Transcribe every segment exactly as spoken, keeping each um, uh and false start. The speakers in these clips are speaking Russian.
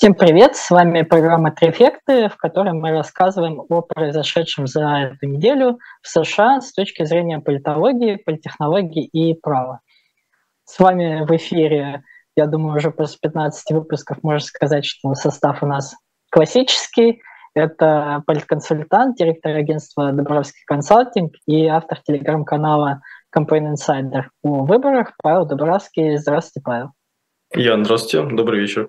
Всем привет! С вами программа «Трефекты», в которой мы рассказываем о произошедшем за эту неделю в США с точки зрения политологии, политтехнологии и права. С вами в эфире, я думаю, уже после пятнадцати выпусков можно сказать, что состав у нас классический. Это политконсультант, директор агентства «Дубровский консалтинг» и автор телеграм-канала Campaign Insider о выборах Павел Дубровский. Здравствуйте, Павел. Ян, здравствуйте, добрый вечер.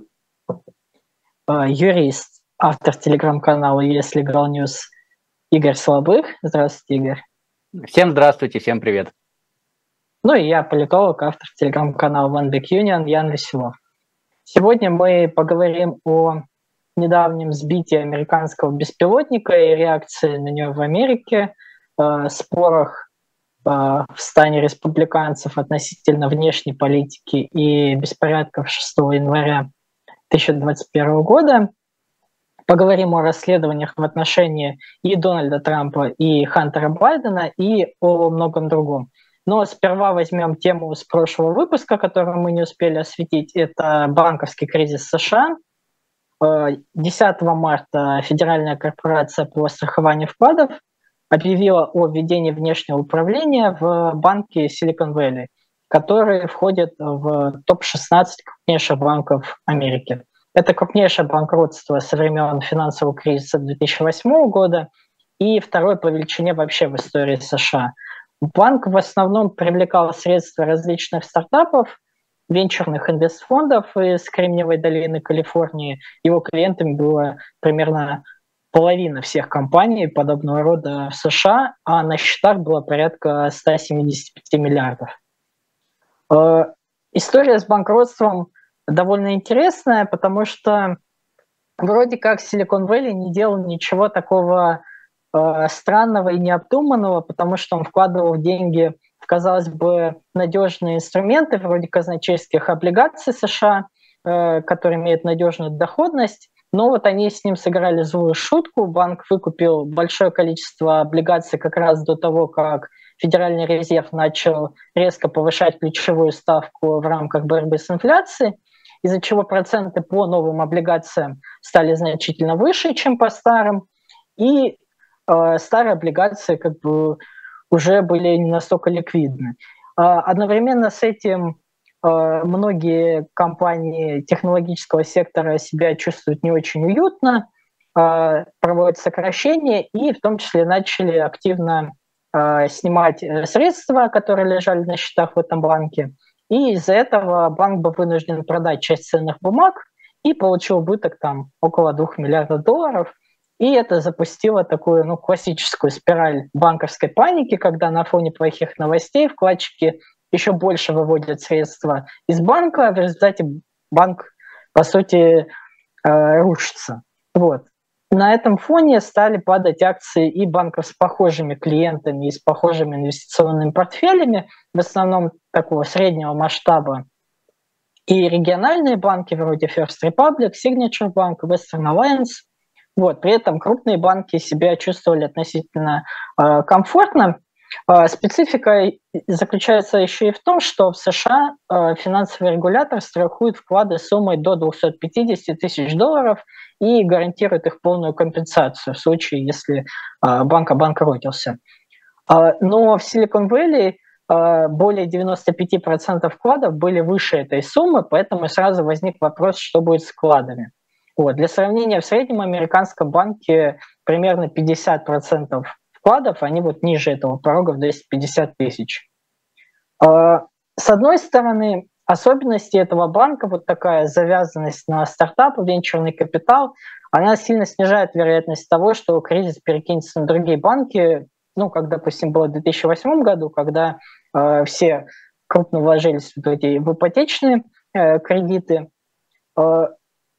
Юрист, автор телеграм-канала ю эс Legal News Игорь Слабых. Здравствуйте, Игорь. Всем здравствуйте, всем привет. Ну и я, политолог, автор телеграм-канала One Big Union Ян Веселов. Сегодня мы поговорим о недавнем сбитии американского беспилотника и реакции на него в Америке, э, спорах э, в стане республиканцев относительно внешней политики и беспорядков шестого января две тысячи двадцать первого года. Поговорим о расследованиях в отношении и Дональда Трампа, и Хантера Байдена, и о многом другом. Но сперва возьмем тему с прошлого выпуска, которую мы не успели осветить. Это банковский кризис США. десятого марта Федеральная корпорация по страхованию вкладов объявила о введении внешнего управления в банке Silicon Valley, который входит в топ шестнадцать крупнейших банков Америки. Это крупнейшее банкротство со времен финансового кризиса две тысячи восьмого года и второе по величине вообще в истории США. Банк в основном привлекал средства различных стартапов, венчурных инвестфондов из Кремниевой долины Калифорнии. Его клиентами было примерно половина всех компаний подобного рода в США, а на счетах было порядка ста семидесяти пяти миллиардов. История с банкротством довольно интересная, потому что вроде как Silicon Valley не делал ничего такого э, странного и необдуманного, потому что он вкладывал деньги в, казалось бы, надежные инструменты, вроде казначейских облигаций США, э, которые имеют надежную доходность, но вот они с ним сыграли злую шутку. Банк выкупил большое количество облигаций как раз до того, как Федеральный резерв начал резко повышать ключевую ставку в рамках борьбы с инфляцией, из-за чего проценты по новым облигациям стали значительно выше, чем по старым, и э, старые облигации как бы уже были не настолько ликвидны. А одновременно с этим э, многие компании технологического сектора себя чувствуют не очень уютно, э, проводят сокращения и в том числе начали активно снимать средства, которые лежали на счетах в этом банке, и из-за этого банк был вынужден продать часть ценных бумаг и получил убыток там около двух миллиардов долларов, и это запустило такую ну, классическую спираль банковской паники, когда на фоне плохих новостей вкладчики еще больше выводят средства из банка, в результате банк, по сути, рушится. Вот. На этом фоне стали падать акции и банков с похожими клиентами и с похожими инвестиционными портфелями, в основном такого среднего масштаба, и региональные банки вроде First Republic, Signature Bank, Western Alliance. Вот. При этом крупные банки себя чувствовали относительно э, комфортно. Э, специфика заключается еще и в том, что в США э, финансовый регулятор страхует вклады суммой до двухсот пятидесяти тысяч долларов и гарантирует их полную компенсацию в случае, если э, банк обанкротился. Э, но в Silicon Valley э, более девяноста пяти процентов вкладов были выше этой суммы, поэтому сразу возник вопрос, что будет с вкладами. Вот. Для сравнения, в среднем американском банке примерно пятьдесят процентов вкладов, они вот ниже этого порога в двести пятьдесят тысяч. Э, с одной стороны, особенности этого банка, вот такая завязанность на стартапы, венчурный капитал, она сильно снижает вероятность того, что кризис перекинется на другие банки, ну, как, допустим, было в две тысячи восьмом году, когда э, все крупно вложились в эти в ипотечные э, кредиты. Э,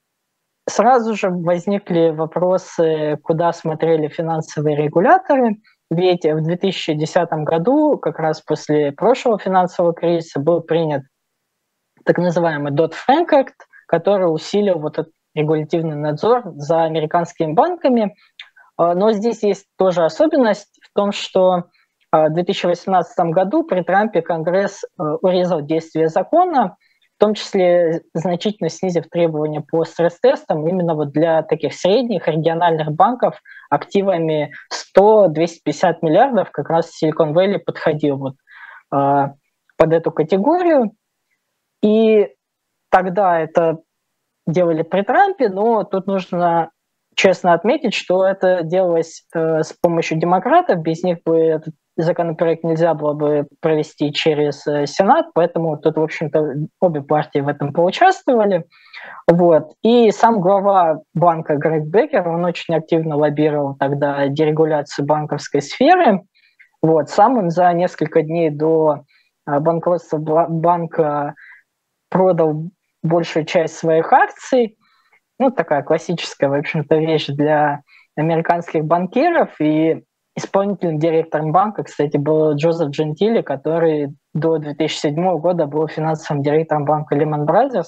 сразу же возникли вопросы, куда смотрели финансовые регуляторы, ведь в две тысячи десятом году, как раз после прошлого финансового кризиса, был принят так называемый Dodd-Frank Act, который усилил вот этот регулятивный надзор за американскими банками. Но здесь есть тоже особенность в том, что в две тысячи восемнадцатом году при Трампе Конгресс урезал действие закона, том числе значительно снизив требования по стресс-тестам именно вот для таких средних региональных банков активами сто - двести пятьдесят миллиардов, как раз Silicon Valley подходил вот, э, под эту категорию. И тогда это делали при Трампе, но тут нужно честно отметить, что это делалось э, с помощью демократов, без них бы этот законопроект нельзя было бы провести через э, Сенат, поэтому тут, в общем-то, обе партии в этом поучаствовали. Вот. И сам глава банка Грег Беккер, он очень активно лоббировал тогда дерегуляцию банковской сферы. Вот. Сам он за несколько дней до э, банкротства банка продал большую часть своих акций. Ну, такая классическая, в общем-то, вещь для американских банкиров. И исполнительным директором банка, кстати, был Джозеф Джентили, который до две тысячи седьмого года был финансовым директором банка Lehman Brothers,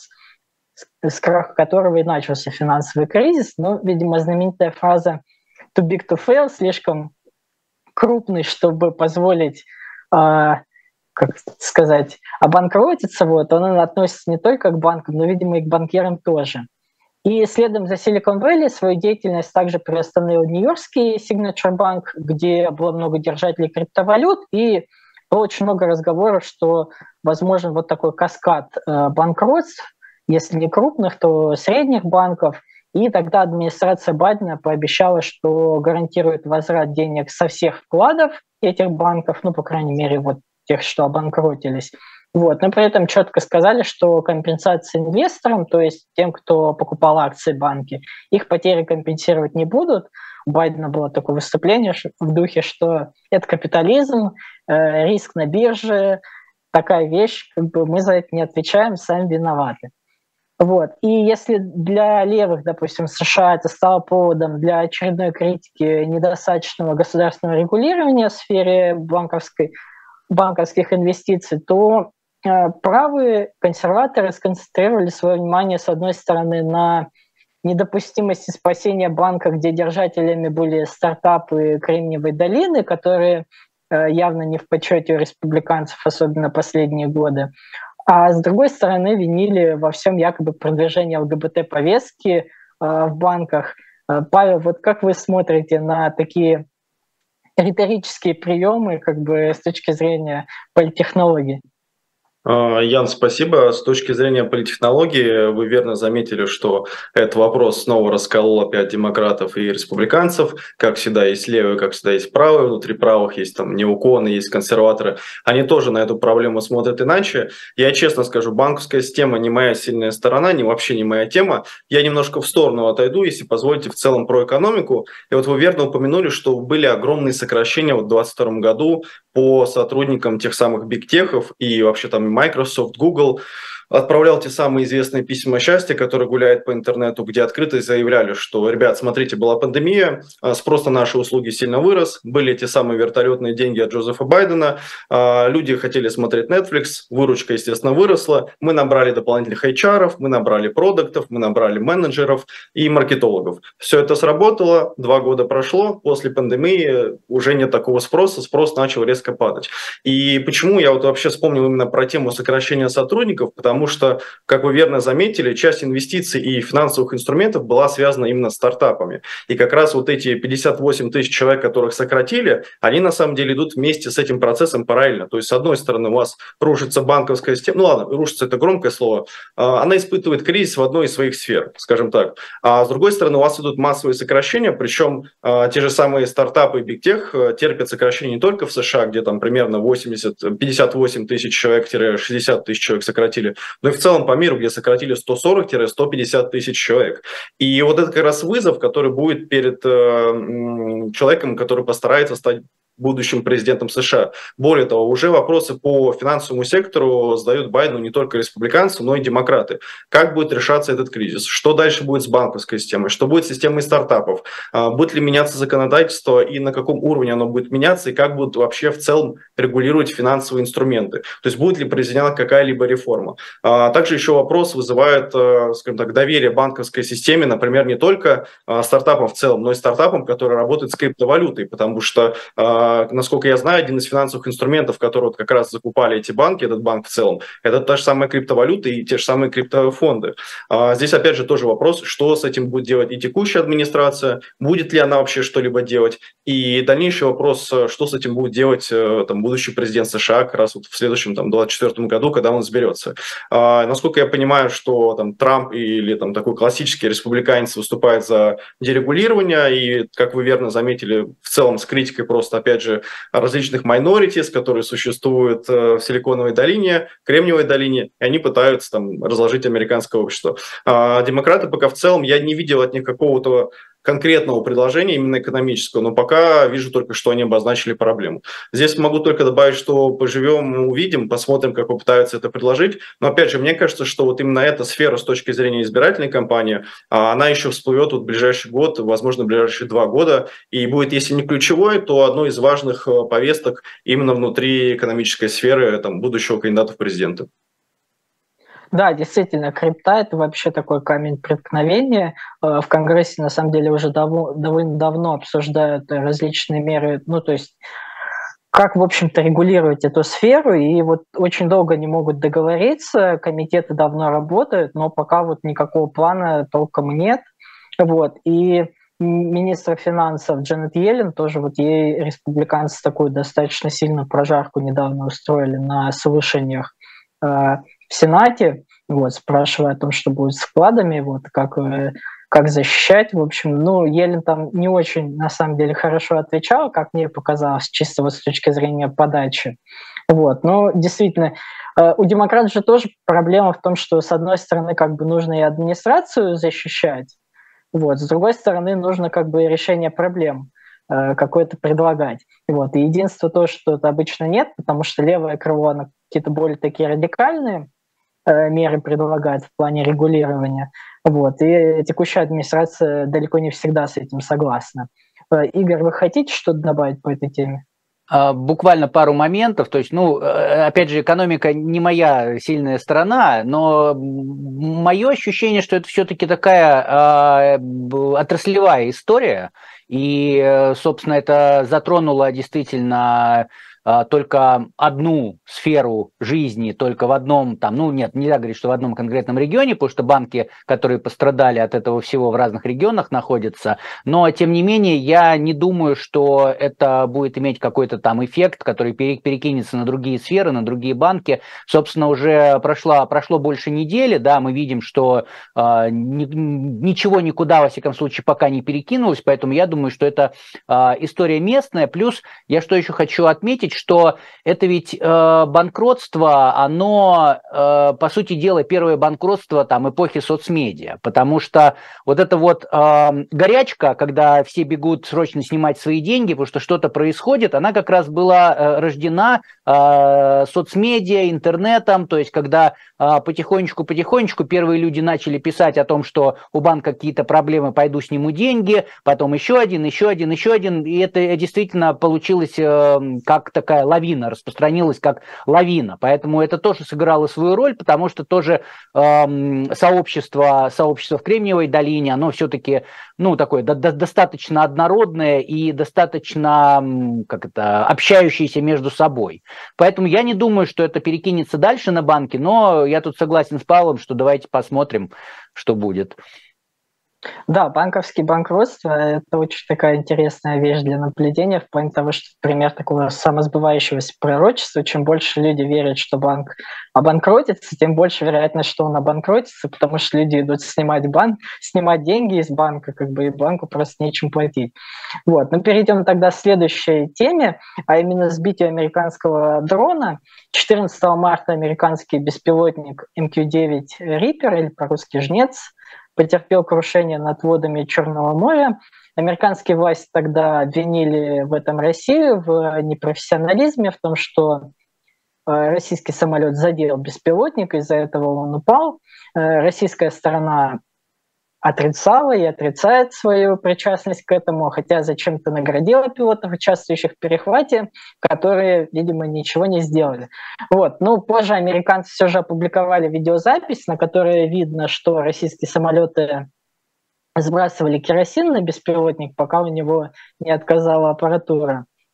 с краха которого и начался финансовый кризис. Но, видимо, знаменитая фраза «too big to fail», слишком крупный, чтобы позволить, э, как сказать, обанкротиться, вот, он относится не только к банкам, но, видимо, и к банкирам тоже. И следом за Silicon Valley свою деятельность также приостановил Нью-Йоркский Signature Bank, где было много держателей криптовалют, и было очень много разговоров, что возможен вот такой каскад э, банкротств, если не крупных, то средних банков. И тогда администрация Байдена пообещала, что гарантирует возврат денег со всех вкладов этих банков, ну, по крайней мере, вот тех, что обанкротились. Вот. Но при этом четко сказали, что компенсация инвесторам, то есть тем, кто покупал акции банки, их потери компенсировать не будут. У Байдена было такое выступление в духе, что это капитализм, э, риск на бирже, такая вещь, как бы мы за это не отвечаем, сами виноваты. Вот. И если для левых, допустим, США это стало поводом для очередной критики недостаточного государственного регулирования в сфере банковской, банковских инвестиций, то правые консерваторы сконцентрировали свое внимание, с одной стороны, на недопустимости спасения банка, где держателями были стартапы Кремниевой долины, которые явно не в почете у республиканцев, особенно последние годы. А с другой стороны, винили во всем якобы продвижение ЛГБТ-повестки в банках. Павел, вот как вы смотрите на такие риторические приемы, как бы с точки зрения политтехнологии? Ян, спасибо. С точки зрения политтехнологии, вы верно заметили, что этот вопрос снова расколол опять демократов и республиканцев. Как всегда есть левые, как всегда есть правые. Внутри правых есть там неоконы, есть консерваторы. Они тоже на эту проблему смотрят иначе. Я честно скажу, банковская система не моя сильная сторона, не вообще не моя тема. Я немножко в сторону отойду, если позволите, в целом про экономику. И вот вы верно упомянули, что были огромные сокращения в двадцать втором году по сотрудникам тех самых бигтехов и вообще там Microsoft, Google. Отправлял те самые известные письма счастья, которые гуляют по интернету, где открыто заявляли, что, ребят, смотрите, была пандемия, спрос на наши услуги сильно вырос, были те самые вертолетные деньги от Джозефа Байдена, люди хотели смотреть Netflix, выручка, естественно, выросла, мы набрали дополнительных эйч ар, мы набрали продуктов, мы набрали менеджеров и маркетологов. Все это сработало, два года прошло, после пандемии уже нет такого спроса, спрос начал резко падать. И почему я вот вообще вспомнил именно про тему сокращения сотрудников, потому Потому что, как вы верно заметили, часть инвестиций и финансовых инструментов была связана именно с стартапами. И как раз вот эти пятьдесят восемь тысяч человек, которых сократили, они на самом деле идут вместе с этим процессом параллельно. То есть, с одной стороны, у вас рушится банковская система, ну ладно, рушится это громкое слово, она испытывает кризис в одной из своих сфер, скажем так. А с другой стороны, у вас идут массовые сокращения, причем те же самые стартапы и бигтех терпят сокращения не только в США, где там примерно восемьдесят, пятьдесят восемь тысяч человек-шестьдесят тысяч человек сократили, но и в целом по миру, где сократили сто сорок - сто пятьдесят тысяч человек. И вот это как раз вызов, который будет перед э, человеком, который постарается стать будущим президентом США. Более того, уже вопросы по финансовому сектору задают Байдену не только республиканцы, но и демократы. Как будет решаться этот кризис? Что дальше будет с банковской системой? Что будет с системой стартапов? Будет ли меняться законодательство и на каком уровне оно будет меняться? И как будут вообще в целом регулировать финансовые инструменты? То есть будет ли произведена какая-либо реформа? Также еще вопрос вызывает, скажем так, доверие банковской системе, например, не только стартапам в целом, но и стартапам, которые работают с криптовалютой, потому что насколько я знаю, один из финансовых инструментов, которые вот как раз закупали эти банки, этот банк в целом, это та же самая криптовалюта и те же самые криптофонды. Здесь, опять же, тоже вопрос, что с этим будет делать и текущая администрация, будет ли она вообще что-либо делать, и дальнейший вопрос, что с этим будет делать там, будущий президент США как раз вот в следующем там, двадцать четвёртом году, когда он изберется. Насколько я понимаю, что там, Трамп или там, такой классический республиканец выступает за дерегулирование, и, как вы верно заметили, в целом с критикой просто, опять же, различных minorities, которые существуют в Силиконовой долине, Кремниевой долине, и они пытаются там разложить американское общество. А демократы пока в целом, я не видел от них какого-то конкретного предложения, именно экономического, но пока вижу только, что они обозначили проблему. Здесь могу только добавить, что поживем, увидим, посмотрим, как попытаются это предложить. Но опять же, мне кажется, что вот именно эта сфера с точки зрения избирательной кампании, она еще всплывет вот в ближайший год, возможно, в ближайшие два года, и будет, если не ключевой, то одной из важных повесток именно внутри экономической сферы там, будущего кандидата в президенты. Да, действительно, крипта – это вообще такой камень преткновения. В Конгрессе, на самом деле, уже дав- довольно давно обсуждают различные меры, ну, то есть как, в общем-то, регулировать эту сферу, и вот очень долго не могут договориться, комитеты давно работают, но пока вот никакого плана толком нет. Вот, и министр финансов Джанет Йеллен, тоже вот ей республиканцы такую достаточно сильную прожарку недавно устроили на слушаниях в Сенате, вот, спрашивая о том, что будет с вкладами, вот, как, как защищать, в общем. Ну, Йеллен там не очень, на самом деле, хорошо отвечала, как мне показалось, чисто вот с точки зрения подачи. Вот, но действительно, у демократов же тоже проблема в том, что, с одной стороны, как бы нужно и администрацию защищать, вот, с другой стороны, нужно как бы решение проблем какое-то предлагать. Вот. И единство то, что это обычно нет, потому что левое крыло, оно какие-то более такие радикальные э, меры предлагает в плане регулирования. Вот. И текущая администрация далеко не всегда с этим согласна. Э, Игорь, вы хотите что-то добавить по этой теме? Буквально пару моментов. То есть, ну, опять же, экономика не моя сильная сторона, но мое ощущение, что это все-таки такая э, отраслевая история. И, собственно, это затронуло действительно только одну сферу жизни, только в одном, там, ну нет, нельзя говорить, что в одном конкретном регионе, потому что банки, которые пострадали от этого всего в разных регионах находятся, но тем не менее я не думаю, что это будет иметь какой-то там эффект, который перекинется на другие сферы, на другие банки. Собственно, уже прошло, прошло больше недели, да, мы видим, что э, ни, ничего никуда, во всяком случае, пока не перекинулось, поэтому я думаю, что это э, история местная. Плюс я что еще хочу отметить, что это ведь э, банкротство, оно, э, по сути дела, первое банкротство там, эпохи соцмедиа, потому что вот эта вот э, горячка, когда все бегут срочно снимать свои деньги, потому что что-то происходит, она как раз была э, рождена э, соцмедиа, интернетом, то есть когда э, потихонечку-потихонечку первые люди начали писать о том, что у банка какие-то проблемы, пойду сниму деньги, потом еще один, еще один, еще один, и это действительно получилось э, как-то такая лавина, распространилась как лавина. Поэтому это тоже сыграло свою роль, потому что тоже э, сообщество, сообщество в Кремниевой долине, оно все-таки, ну, такое до- до- достаточно однородное и достаточно, как это, общающееся между собой. Поэтому я не думаю, что это перекинется дальше на банки, но я тут согласен с Павлом, что давайте посмотрим, что будет. Да, банковские банкротства – это очень такая интересная вещь для наблюдения в плане того, что пример такого самосбывающегося пророчества. Чем больше люди верят, что банк обанкротится, тем больше вероятность, что он обанкротится, потому что люди идут снимать банк, снимать деньги из банка, как бы и банку просто нечем платить. Вот. Ну, перейдем тогда к следующей теме, а именно сбитию американского дрона. четырнадцатого марта американский беспилотник эм кью девять Reaper, или по-русски «Жнец», потерпел крушение над водами Черного моря. Американские власти тогда обвинили в этом Россию, в непрофессионализме, в том, что российский самолет задел беспилотник, из-за этого он упал. Российская сторона отрицала и отрицает свою причастность к этому, хотя зачем-то наградила пилотов, участвующих в перехвате, которые, видимо, ничего не сделали. Вот. Ну, позже американцы все же опубликовали видеозапись, на которой видно, что российские самолеты сбрасывали керосин на беспилотник, пока у него не отказала аппаратура.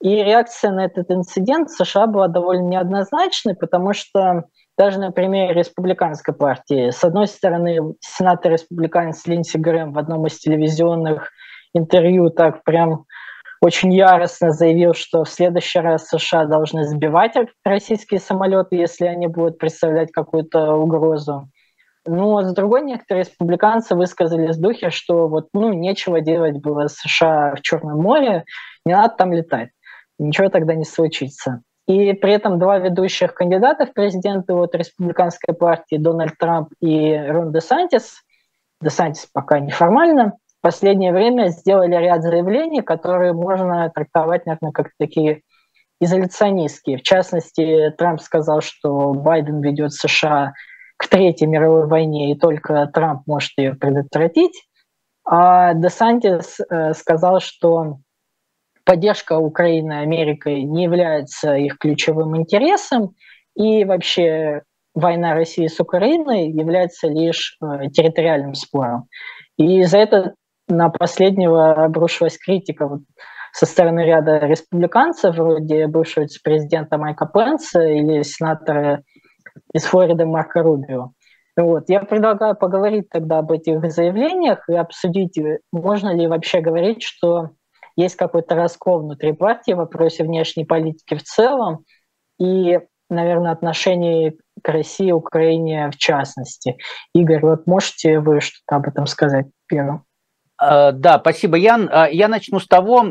И реакция на этот инцидент в США была довольно неоднозначной, потому что даже на примере республиканской партии, с одной стороны, сенатор-республиканец Линдси Грэм в одном из телевизионных интервью так прям очень яростно заявил, что в следующий раз США должны сбивать российские самолеты, если они будут представлять какую-то угрозу. Но с другой, некоторые республиканцы высказались в духе, что вот, ну, нечего делать было США в Черном море, не надо там летать, ничего тогда не случится. И при этом два ведущих кандидата в президенты от республиканской партии, Дональд Трамп и Рон Десантис, Десантис пока неформально, в последнее время сделали ряд заявлений, которые можно трактовать, наверное, как такие изоляционистские. В частности, Трамп сказал, что Байден ведет США к Третьей мировой войне, и только Трамп может ее предотвратить. А Десантис э, сказал, что поддержка Украины Америкой не является их ключевым интересом, и вообще война России с Украиной является лишь э, территориальным спором. И за это на последнего обрушилась критика вот со стороны ряда республиканцев, вроде бывшего вице-президента Майка Пенса или сенатора из Флориды Марко Рубио. Вот. Я предлагаю поговорить тогда об этих заявлениях и обсудить, можно ли вообще говорить, что есть какой-то раскол внутри партии в вопросе внешней политики в целом и, наверное, отношений к России и Украине в частности. Игорь, вот можете вы что-то об этом сказать первым? Да, спасибо, Ян. Я начну с того,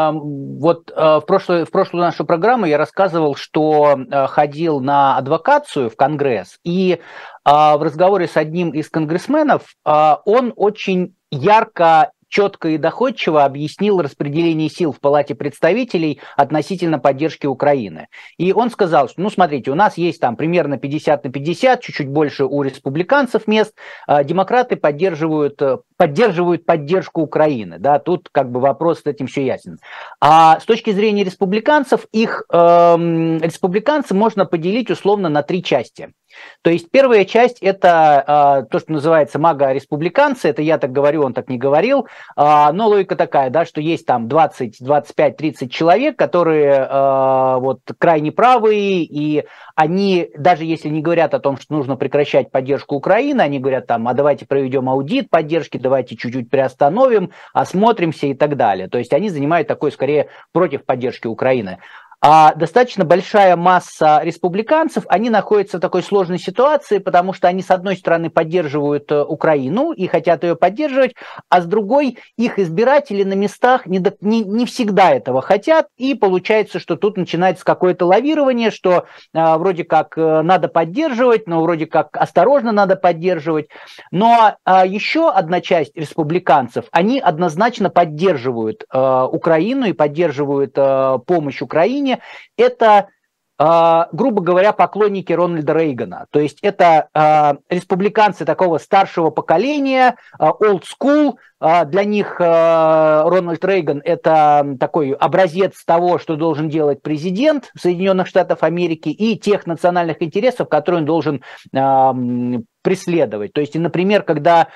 вот в прошлую, в прошлую нашу программу я рассказывал, что ходил на адвокацию в Конгресс, и в разговоре с одним из конгрессменов он очень ярко, четко и доходчиво объяснил распределение сил в Палате представителей относительно поддержки Украины. И он сказал, что, ну, смотрите, у нас есть там примерно пятьдесят на пятьдесят, чуть-чуть больше у республиканцев мест, демократы поддерживают, поддерживают поддержку Украины, да, тут как бы вопрос с этим все ясен. А с точки зрения республиканцев, их э, республиканцы можно поделить условно на три части. То есть первая часть – это э, то, что называется мага-республиканцы, это я так говорю, он так не говорил, э, но логика такая, да, что есть там двадцать, двадцать пять, тридцать человек, которые э, вот крайне правые, и они, даже если не говорят о том, что нужно прекращать поддержку Украины, они говорят там, а давайте проведем аудит поддержки, давайте чуть-чуть приостановим, осмотримся и так далее. То есть они занимают такой, скорее, против поддержки Украины. А достаточно большая масса республиканцев, они находятся в такой сложной ситуации, потому что они, с одной стороны, поддерживают Украину и хотят ее поддерживать, а с другой, их избиратели на местах не, до, не, не всегда этого хотят, и получается, что тут начинается какое-то лавирование, что э, вроде как э, надо поддерживать, но вроде как осторожно надо поддерживать. Но э, еще одна часть республиканцев, они однозначно поддерживают э, Украину и поддерживают э, помощь Украине. Это, э, грубо говоря, поклонники Рональда Рейгана. То есть это э, республиканцы такого старшего поколения, э, old school. Э, для них э, Рональд Рейган – это такой образец того, что должен делать президент Соединенных Штатов Америки, и тех национальных интересов, которые он должен э, преследовать. То есть, например, когда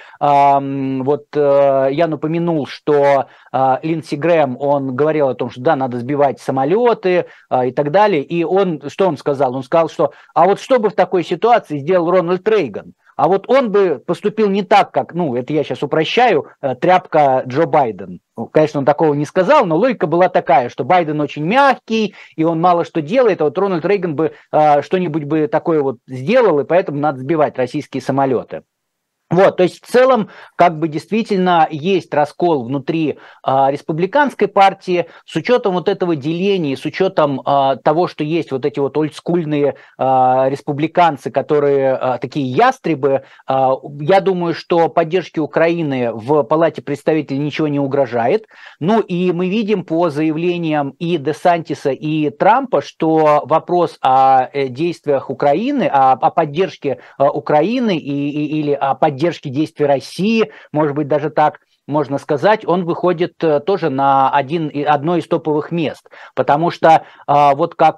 э, вот э, я упомянул, что э, Линдси Грэм, он говорил о том, что да, надо сбивать самолеты э, и так далее, и он, что он сказал? Он сказал, что а вот что бы в такой ситуации сделал Рональд Рейган? А вот он бы поступил не так, как, ну, это я сейчас упрощаю, тряпка Джо Байден. Конечно, он такого не сказал, но логика была такая, что Байден очень мягкий, и он мало что делает, а вот Рональд Рейган бы э, что-нибудь бы такое вот сделал, и поэтому надо сбивать российские самолеты. Вот, то есть в целом как бы действительно есть раскол внутри э, республиканской партии с учетом вот этого деления, с учетом э, того, что есть вот эти вот олдскульные э, республиканцы, которые э, такие ястребы. Э, я думаю, что поддержке Украины в Палате представителей ничего не угрожает. Ну и мы видим по заявлениям и Десантиса, и Трампа, что вопрос о действиях Украины, о, о поддержке э, Украины и, и, или о поддержке поддержки действий России, может быть, даже так можно сказать, он выходит тоже на один, одно из топовых мест. Потому что, вот как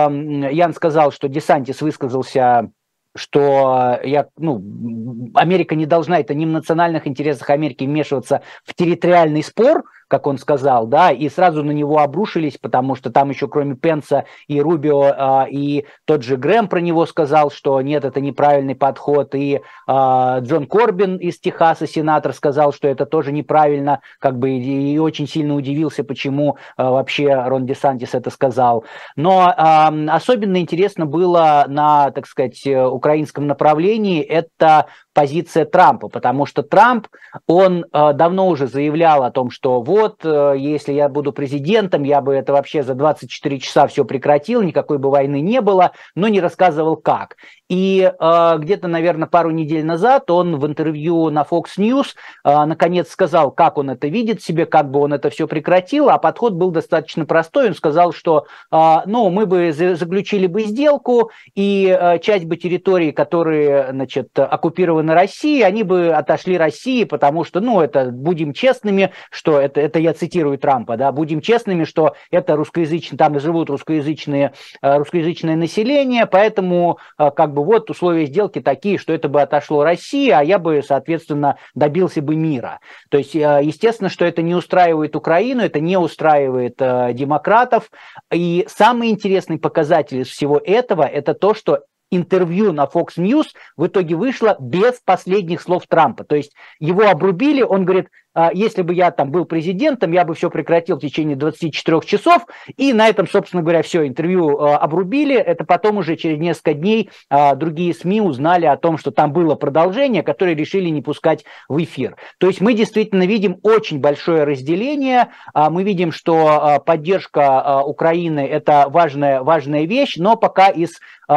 Ян сказал, что Десантис высказался, что я, ну, Америка не должна, это не в национальных интересах Америки вмешиваться в территориальный спор, как он сказал, да, и сразу на него обрушились, потому что там еще кроме Пенса и Рубио, и тот же Грэм про него сказал, что нет, это неправильный подход, и Джон Корбин из Техаса, сенатор, сказал, что это тоже неправильно, как бы, и очень сильно удивился, почему вообще Рон Десантис это сказал. Но особенно интересно было на, так сказать, украинском направлении, это позиция Трампа, потому что Трамп, он э, давно уже заявлял о том, что вот, э, если я буду президентом, я бы это вообще за двадцать четыре часа все прекратил, никакой бы войны не было, но не рассказывал как. И э, где-то, наверное, пару недель назад он в интервью на Fox News э, наконец сказал, как он это видит себе, как бы он это все прекратил, а подход был достаточно простой. Он сказал, что э, ну, мы бы заключили бы сделку, и э, часть бы территорий, которые, значит, оккупированы на России, они бы отошли России, потому что, ну, это, будем честными, что это, это я цитирую Трампа, да, будем честными, что это русскоязычные, там живут русскоязычные, русскоязычное население, поэтому, как бы, вот условия сделки такие, что это бы отошло России, а я бы, соответственно, добился бы мира. То есть, естественно, что это не устраивает Украину, это не устраивает демократов, и самый интересный показатель из всего этого, это то, что интервью на Fox News в итоге вышло без последних слов Трампа. То есть его обрубили, он говорит, если бы я там был президентом, я бы все прекратил в течение двадцати четырёх часов, и на этом, собственно говоря, все, интервью обрубили. Это потом уже через несколько дней другие СМИ узнали о том, что там было продолжение, которое решили не пускать в эфир. То есть мы действительно видим очень большое разделение, мы видим, что поддержка Украины – это важная, важная вещь, но пока из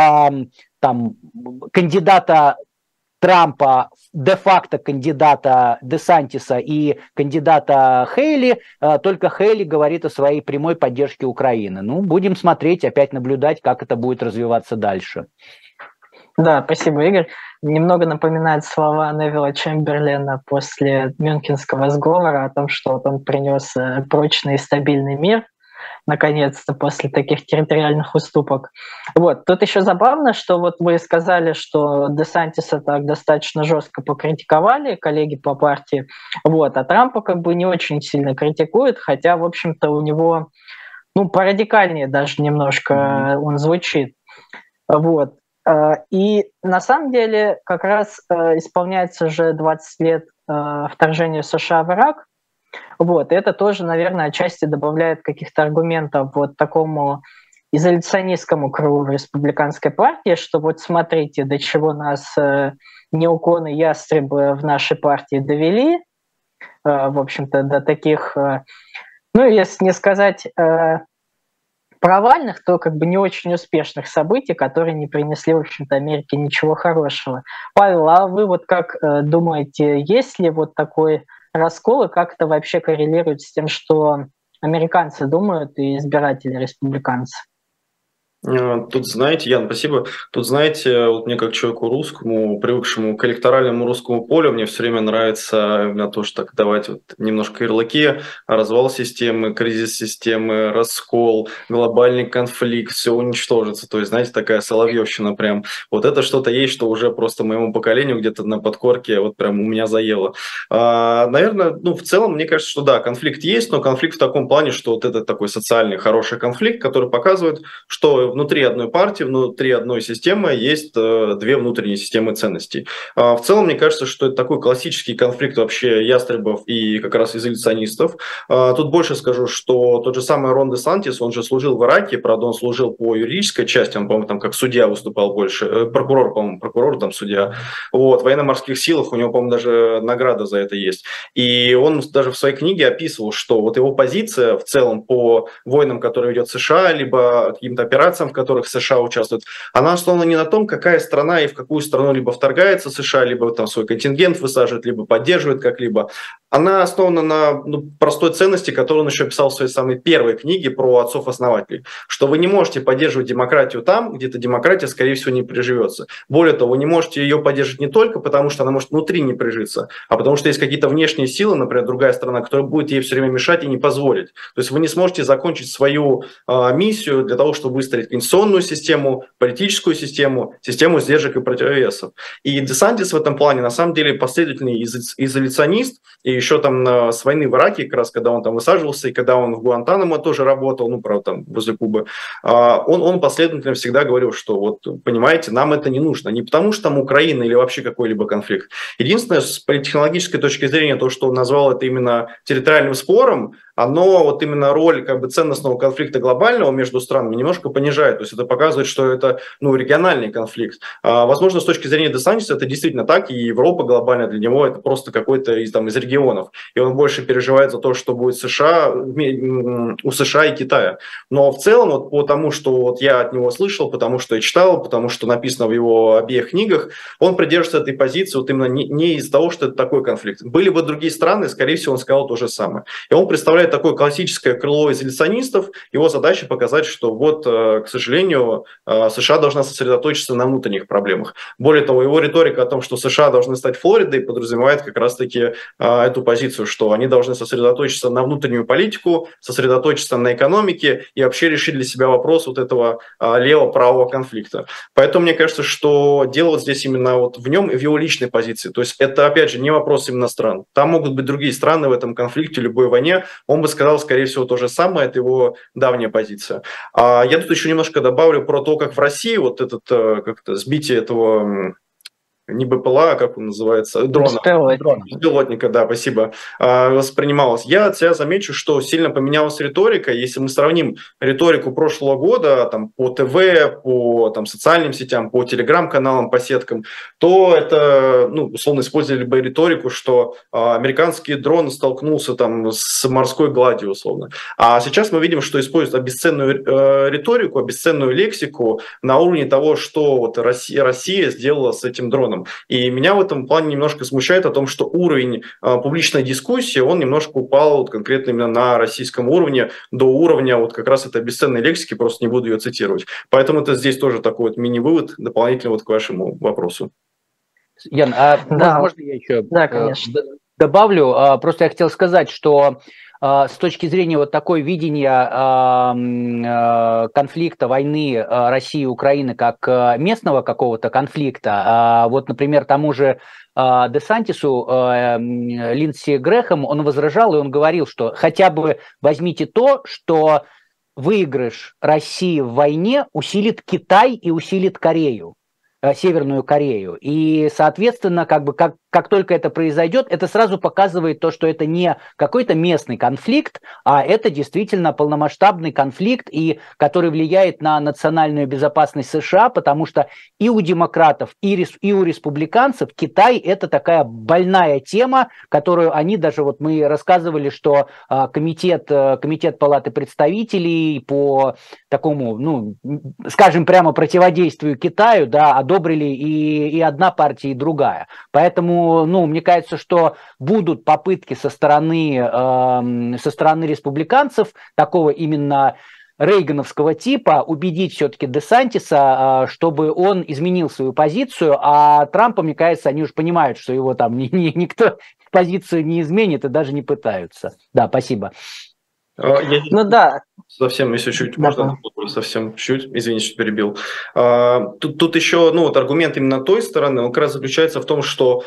там, кандидата Трампа, де-факто кандидата Десантиса и кандидата Хейли, только Хейли говорит о своей прямой поддержке Украины. Ну, будем смотреть, опять наблюдать, как это будет развиваться дальше. Да, спасибо, Игорь. Немного напоминает слова Невилла Чемберлена после Мюнхенского сговора о том, что вот он принес прочный и стабильный мир, наконец-то, после таких территориальных уступок. Вот. Тут еще забавно, что вот вы сказали, что Десантиса так достаточно жестко покритиковали, коллеги по партии, вот, а Трампа как бы не очень сильно критикуют, хотя, в общем-то, у него, ну, порадикальнее даже немножко mm-hmm. он звучит. Вот. И на самом деле как раз исполняется же двадцать лет вторжения США в Ирак. Вот, и это тоже, наверное, отчасти добавляет каких-то аргументов вот такому изоляционистскому кругу республиканской партии, что вот смотрите, до чего нас э, неоконы ястребы в нашей партии довели, э, в общем-то, до таких, э, ну, если не сказать э, провальных, то как бы не очень успешных событий, которые не принесли, в общем-то, Америке ничего хорошего. Павел, а вы вот как э, думаете, есть ли вот такой раскол, и как это вообще коррелирует с тем, что американцы думают и избиратели республиканцев? Тут, знаете, Ян, спасибо. Тут, знаете, вот мне как человеку русскому, привыкшему к электоральному русскому полю, мне все время нравится именно то, что так давайте вот немножко ярлыки, развал системы, кризис системы, раскол, глобальный конфликт, все уничтожится. То есть, знаете, такая соловьевщина прям. Вот это что-то есть, что уже просто моему поколению где-то на подкорке вот прям у меня заело. А, наверное, ну, в целом, мне кажется, что да, конфликт есть, но конфликт в таком плане, что вот это такой социальный хороший конфликт, который показывает, что внутри одной партии, внутри одной системы есть э, две внутренние системы ценностей. А в целом, мне кажется, что это такой классический конфликт вообще ястребов и как раз изоляционистов. А тут больше скажу, что тот же самый Рон Десантис, он же служил в Ираке, правда, он служил по юридической части, он, по-моему, там как судья выступал больше, э, прокурор, по-моему, прокурор, там судья. Вот, в военно-морских силах у него, по-моему, даже награда за это есть. И он даже в своей книге описывал, что вот его позиция в целом по войнам, которые ведет США, либо каким-то операциям, в которых США участвуют, она основана не на том, какая страна и в какую страну либо вторгается США, либо там свой контингент высаживает, либо поддерживает как-либо. Она основана на ну, простой ценности, которую он еще писал в своей самой первой книге про отцов-основателей, что вы не можете поддерживать демократию там, где-то демократия, скорее всего, не приживется. Более того, вы не можете ее поддерживать не только потому, что она может внутри не прижиться, а потому что есть какие-то внешние силы, например, другая страна, которая будет ей все время мешать и не позволить. То есть вы не сможете закончить свою э, миссию для того, чтобы выстроить пенсионную систему, политическую систему, систему сдержек и противовесов. И Десантис в этом плане на самом деле последовательный изоляционист, и еще там с войны в Ираке, как раз когда он там высаживался, и когда он в Гуантанамо тоже работал, ну, правда, там возле Кубы, он, он последовательно всегда говорил, что вот, понимаете, нам это не нужно. Не потому, что там Украина или вообще какой-либо конфликт. Единственное, с политтехнологической точки зрения, то, что он назвал это именно территориальным спором, оно вот именно роль как бы ценностного конфликта глобального между странами немножко понижает. То есть это показывает, что это ну, региональный конфликт. А, возможно, с точки зрения Десантиса это действительно так, и Европа глобально для него это просто какой-то из, там, из регионов. И он больше переживает за то, что будет США, у США и Китая. Но в целом, вот по тому, что вот я от него слышал, потому что я читал, потому что написано в его обеих книгах, он придерживается этой позиции вот именно не, не из-за того, что это такой конфликт. Были бы другие страны, скорее всего, он сказал то же самое. И он представляет такое классическое крыло изоляционистов. Его задача показать, что вот, к сожалению, США должна сосредоточиться на внутренних проблемах. Более того, его риторика о том, что США должны стать Флоридой, подразумевает как раз-таки эту позицию, что они должны сосредоточиться на внутреннюю политику, сосредоточиться на экономике и вообще решить для себя вопрос вот этого лево-правого конфликта. Поэтому мне кажется, что дело вот здесь именно вот в нем и в его личной позиции. То есть это, опять же, не вопрос именно стран. Там могут быть другие страны в этом конфликте, любой войне. Он бы сказал, скорее всего, то же самое, это его давняя позиция. А я тут еще немножко добавлю про то, как в России вот это как-то сбитие этого... не БПЛА, а как он называется, дрона. Беспилотника. Беспилотника, да, спасибо, воспринималось. Я от себя замечу, что сильно поменялась риторика. Если мы сравним риторику прошлого года там, по ТВ, по там, социальным сетям, по телеграм-каналам, по сеткам, то это, ну, условно, использовали бы риторику, что американский дрон столкнулся там, с морской гладью, условно. А сейчас мы видим, что используют обесценную э, риторику, обесценную лексику на уровне того, что вот Россия, Россия сделала с этим дроном. И меня в этом плане немножко смущает о том, что уровень э, публичной дискуссии, он немножко упал вот, конкретно именно на российском уровне, до уровня вот как раз этой бесценной лексики, просто не буду ее цитировать. Поэтому это здесь тоже такой вот мини-вывод дополнительно вот к вашему вопросу. Ян, а да. можно я еще да, конечно. добавлю? Просто я хотел сказать, что с точки зрения вот такой видения конфликта, войны России и Украины как местного какого-то конфликта, вот, например, тому же Десантису Линдси Грэхэм, он возражал, и он говорил, что хотя бы возьмите то, что выигрыш России в войне усилит Китай и усилит Корею. Северную Корею. И, соответственно, как бы как, как только это произойдет, это сразу показывает то, что это не какой-то местный конфликт, а это действительно полномасштабный конфликт, и который влияет на национальную безопасность США, потому что и у демократов, и, рес, и у республиканцев Китай это такая больная тема, которую они даже, вот мы рассказывали, что а, комитет, комитет Палаты представителей по такому, ну, скажем прямо, противодействию Китаю, да, одобрили и, и одна партия, и другая. Поэтому, ну, мне кажется, что будут попытки со стороны, э, со стороны республиканцев такого именно рейгановского типа убедить все-таки Десантиса, чтобы он изменил свою позицию, а Трампа, мне кажется, они уже понимают, что его там ни, ни, никто позицию не изменит и даже не пытаются. Да, спасибо. Я... Ну да. Совсем, если чуть, можно, совсем чуть, извините, что перебил. Тут, тут еще, ну, вот аргумент именно той стороны, он как раз заключается в том, что,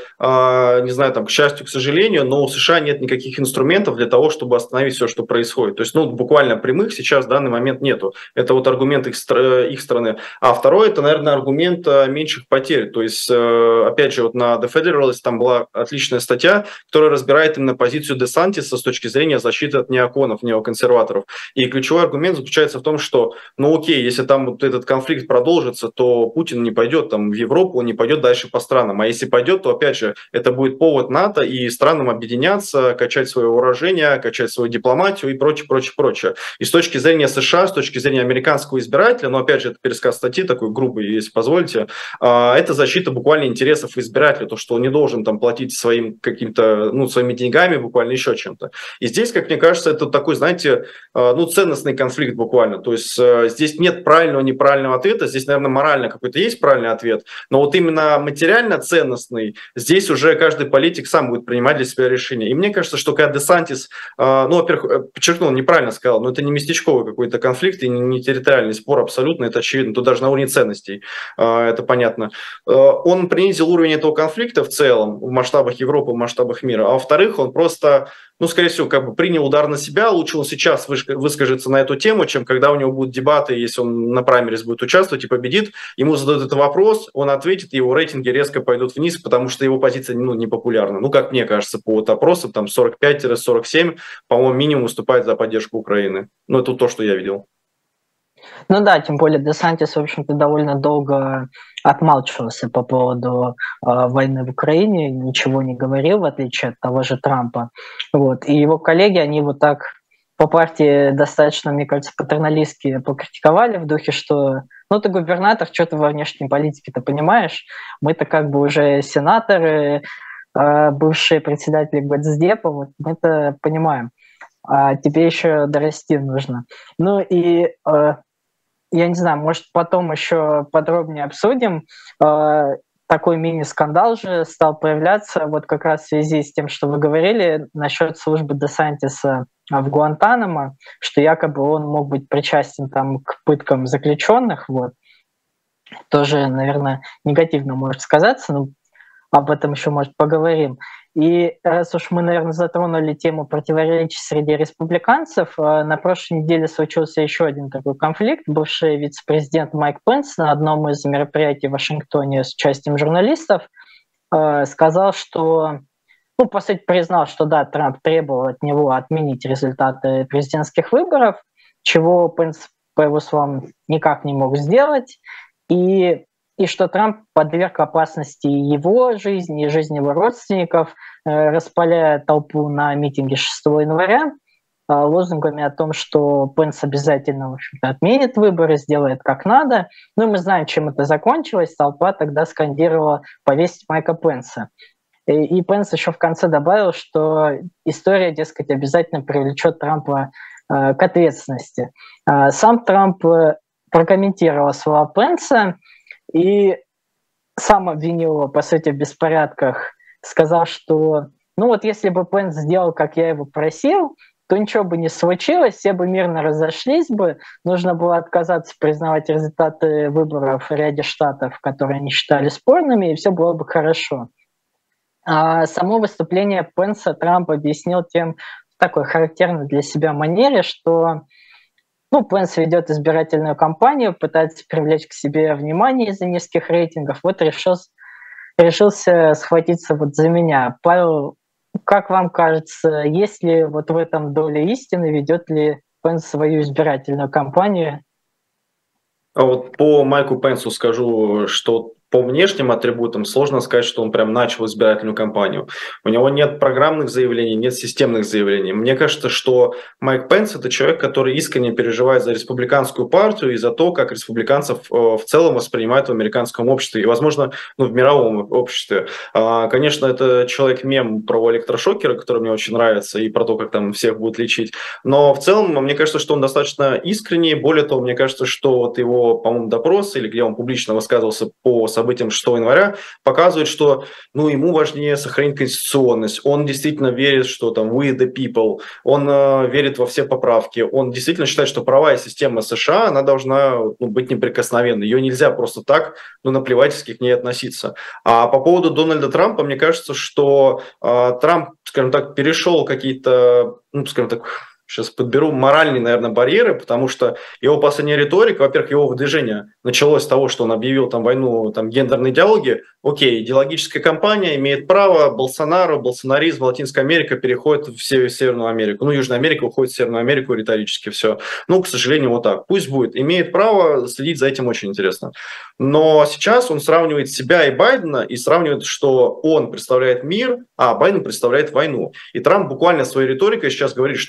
не знаю, там, к счастью, к сожалению, но у США нет никаких инструментов для того, чтобы остановить все, что происходит. То есть, ну, буквально прямых сейчас в данный момент нету. Это вот аргумент их, их стороны. А второй, это, наверное, аргумент меньших потерь. То есть, опять же, вот на The Federalist там была отличная статья, которая разбирает именно позицию Десантиса с точки зрения защиты от неоконов, неоконсерваторов. И ключевой аргумент заключается в том, что, ну окей, если там вот этот конфликт продолжится, то Путин не пойдет там в Европу, он не пойдет дальше по странам. А если пойдет, то опять же это будет повод НАТО и странам объединяться, качать свое вооружение, качать свою дипломатию и прочее, прочее, прочее. И с точки зрения США, с точки зрения американского избирателя, но опять же это пересказ статьи такой грубый, если позволите, это защита буквально интересов избирателя, то, что он не должен там платить своим каким-то, ну, своими деньгами, буквально еще чем-то. И здесь, как мне кажется, это такой, знаете, знаете, ну, ценностный конфликт буквально. То есть здесь нет правильного, неправильного ответа, здесь, наверное, морально какой-то есть правильный ответ, но вот именно материально ценностный, здесь уже каждый политик сам будет принимать для себя решение. И мне кажется, что когда Десантис, ну, во-первых, подчеркнул, неправильно сказал, но это не местечковый какой-то конфликт и не территориальный спор абсолютно, это очевидно, тут даже на уровне ценностей, это понятно. Он принизил уровень этого конфликта в целом, в масштабах Европы, в масштабах мира, а во-вторых, он просто, ну, скорее всего, как бы принял удар на себя, лучше он сейчас выскажется на эту тему, чем когда у него будут дебаты, если он на праймерис будет участвовать и победит, ему задают этот вопрос, он ответит, и его рейтинги резко пойдут вниз, потому что его позиция, ну, не популярна. Ну, как мне кажется, по вот опросам, там сорок пять - сорок семь, по-моему, минимум выступает за поддержку Украины. Ну, это то, что я видел. Ну да, тем более Десантис, в общем-то, довольно долго отмалчивался по поводу э, войны в Украине, ничего не говорил, в отличие от того же Трампа. Вот. И его коллеги, они вот так по партии достаточно, мне кажется, патерналистски покритиковали в духе, что ну ты губернатор, что ты во внешней политике-то понимаешь? Мы-то как бы уже сенаторы, э, бывшие председатели Госдепа, вот мы-то понимаем. А тебе еще дорасти нужно. Ну и... Э, Я не знаю, может, потом еще подробнее обсудим. Такой мини-скандал же стал появляться вот как раз в связи с тем, что вы говорили насчет службы Десантиса в Гуантанамо, что якобы он мог быть причастен там к пыткам заключенных. Вот. Тоже, наверное, негативно может сказаться, но об этом еще, может, поговорим. И раз уж мы, наверное, затронули тему противоречий среди республиканцев, на прошлой неделе случился еще один такой конфликт. Бывший вице-президент Майк Пенс на одном из мероприятий в Вашингтоне с участием журналистов сказал, что, ну, по сути, признал, что да, Трамп требовал от него отменить результаты президентских выборов, чего Пенс, по его словам, никак не мог сделать. И и что Трамп подверг опасности его жизни и жизни его родственников, э, распаляя толпу на митинге шестого января э, лозунгами о том, что Пенс обязательно, в общем-то, отменит выборы, сделает как надо. Ну и мы знаем, чем это закончилось. Толпа тогда скандировала «повесить Майка Пенса». И, и Пенс еще в конце добавил, что история, дескать, обязательно привлечет Трампа э, к ответственности. Э, сам Трамп э, прокомментировал слова Пенса и сам обвинил его, по сути, в беспорядках, сказав, что ну вот если бы Пенс сделал, как я его просил, то ничего бы не случилось, все бы мирно разошлись бы, нужно было отказаться признавать результаты выборов в ряде штатов, которые они считали спорными, и все было бы хорошо. А само выступление Пенса Трамп объяснил тем, в такой характерной для себя манере, что Ну, Пенс ведет избирательную кампанию, пытается привлечь к себе внимание из-за низких рейтингов. Вот решил, решился схватиться вот за меня. Павел, как вам кажется, есть ли вот в этом доля истины, ведет ли Пенс свою избирательную кампанию? А вот по Майку Пенсу скажу, что по внешним атрибутам сложно сказать, что он прям начал избирательную кампанию. У него нет программных заявлений, нет системных заявлений. Мне кажется, что Майк Пенс – это человек, который искренне переживает за республиканскую партию и за то, как республиканцев в целом воспринимают в американском обществе и, возможно, ну, в мировом обществе. Конечно, это человек-мем про электрошокеры, который мне очень нравится, и про то, как там всех будут лечить. Но в целом, мне кажется, что он достаточно искренний. Более того, мне кажется, что вот его, по-моему, допрос, или где он публично высказывался по событиям шестого января, показывает, что ну, ему важнее сохранить конституционность. Он действительно верит, что там we the people, он э, верит во все поправки, он действительно считает, что правовая система США, она должна ну, быть неприкосновенной. Ее нельзя просто так, ну, наплевательски к ней относиться. А по поводу Дональда Трампа, мне кажется, что э, Трамп, скажем так, перешел какие-то, ну, скажем так, сейчас подберу моральные, наверное, барьеры, потому что его последняя риторика, во-первых, его выдвижение началось с того, что он объявил там войну там, гендерной идеологии. Окей, идеологическая кампания имеет право, Болсонaro, болсонаризм, Латинская Америка переходит в Северную Америку. Ну, Южная Америка уходит в Северную Америку, риторически все. Ну, к сожалению, вот так. Пусть будет. Имеет право, следить за этим очень интересно. Но сейчас он сравнивает себя и Байдена, и сравнивает, что он представляет мир, а Байден представляет войну. И Трамп буквально своей риторикой сейчас говорит, что если вы голосуете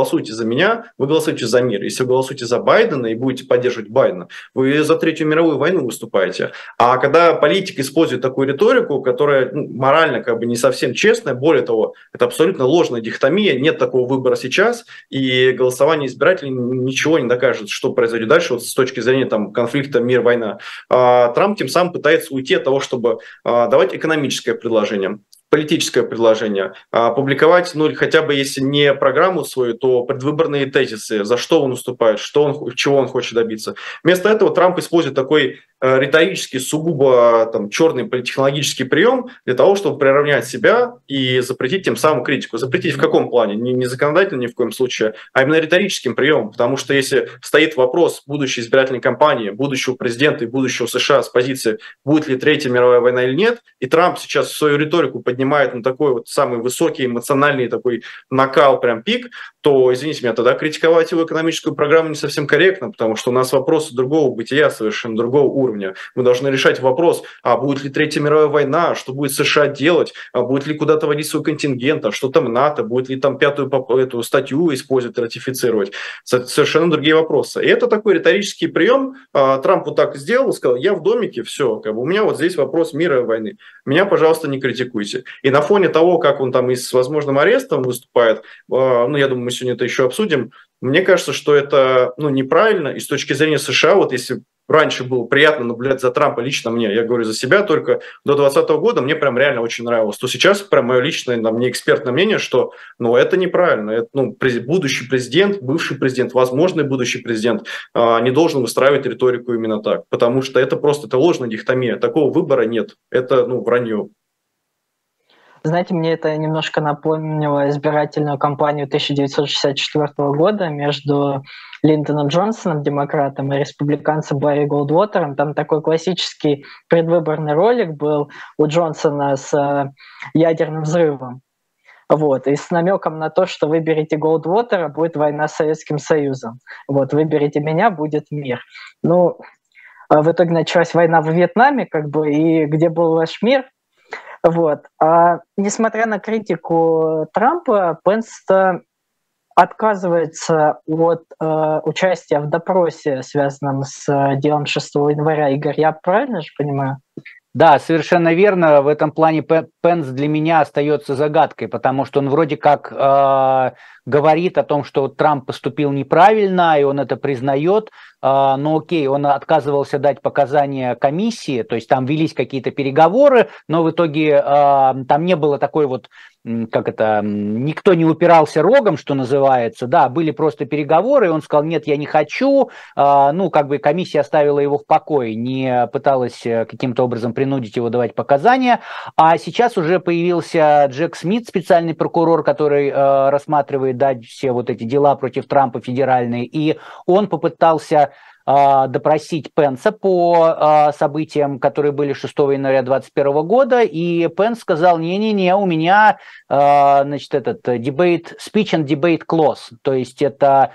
голосуете за меня, вы голосуете за мир. Если вы голосуете за Байдена и будете поддерживать Байдена, вы за Третью мировую войну выступаете. А когда политик использует такую риторику, которая ну, морально как бы не совсем честная, более того, это абсолютно ложная дихотомия, нет такого выбора сейчас, и голосование избирателей ничего не докажет, что произойдет дальше вот с точки зрения там, конфликта мир-война. А Трамп тем самым пытается уйти от того, чтобы а, давать экономическое предложение, политическое предложение, публиковать, ну, хотя бы если не программу свою, то предвыборные тезисы, за что он выступает, что он, чего он хочет добиться. Вместо этого Трамп использует такой риторический, сугубо там, черный политтехнологический прием для того, чтобы приравнять себя и запретить тем самым критику. Запретить в каком плане? Не, не законодательно ни в коем случае, а именно риторическим приемом. Потому что если стоит вопрос будущей избирательной кампании, будущего президента и будущего США с позиции, будет ли Третья мировая война или нет, и Трамп сейчас свою риторику поднимает на такой вот самый высокий эмоциональный такой накал, прям пик, то, извините меня, тогда критиковать его экономическую программу не совсем корректно, потому что у нас вопросы другого бытия, совершенно другого уровня. Мы должны решать вопрос, а будет ли Третья мировая война, что будет США делать, а будет ли куда-то водить свой контингент, а что там НАТО, будет ли там пятую эту статью использовать, ратифицировать. Совершенно другие вопросы. И это такой риторический прием. Трамп вот так сделал, сказал, я в домике, все, как бы у меня вот здесь вопрос мира и войны. Меня, пожалуйста, не критикуйте. И на фоне того, как он там и с возможным арестом выступает, ну, я думаю, мы сегодня это еще обсудим, мне кажется, что это ну, неправильно. И с точки зрения США, вот если раньше было приятно наблюдать за Трампа лично мне, я говорю за себя только, до двадцатого года мне прям реально очень нравилось, то сейчас прям мое личное, на мне экспертное мнение, что ну, это неправильно. Это, ну, будущий президент, бывший президент, возможный будущий президент а, не должен выстраивать риторику именно так, потому что это просто это ложная дихотомия. Такого выбора нет. Это ну, вранье. Знаете, мне это немножко напомнило избирательную кампанию тысяча девятьсот шестьдесят четвёртого года между Линдоном Джонсоном, демократом, и республиканцем Барри Голдвотером. Там такой классический предвыборный ролик был у Джонсона с ядерным взрывом. Вот, и с намеком на то, что выберите Голдвотера, будет война с Советским Союзом. Вот, выберите меня, будет мир. Ну, в итоге началась война в Вьетнаме, как бы, и где был ваш мир? Вот. А, несмотря на критику Трампа, Пенс отказывается от э, участия в допросе, связанном с э, делом шестого января. Игорь, я правильно же понимаю? Да, совершенно верно. В этом плане Пенс для меня остается загадкой, потому что он вроде как э, говорит о том, что Трамп поступил неправильно, и он это признает. Э, но окей, он отказывался дать показания комиссии, то есть там велись какие-то переговоры, но в итоге э, там не было такой вот, как это, никто не упирался рогом, что называется, да, были просто переговоры, и он сказал, нет, я не хочу, э, ну, как бы комиссия оставила его в покое, не пыталась каким-то образом принудить его давать показания, а сейчас уже появился Джек Смит, специальный прокурор, который э, рассматривает, да, все вот эти дела против Трампа федеральные, и он попытался допросить Пенса по э, событиям, которые были шестого января двадцать первого года, и Пенс сказал, не-не-не, у меня э, значит, этот debate, speech and debate clause, то есть это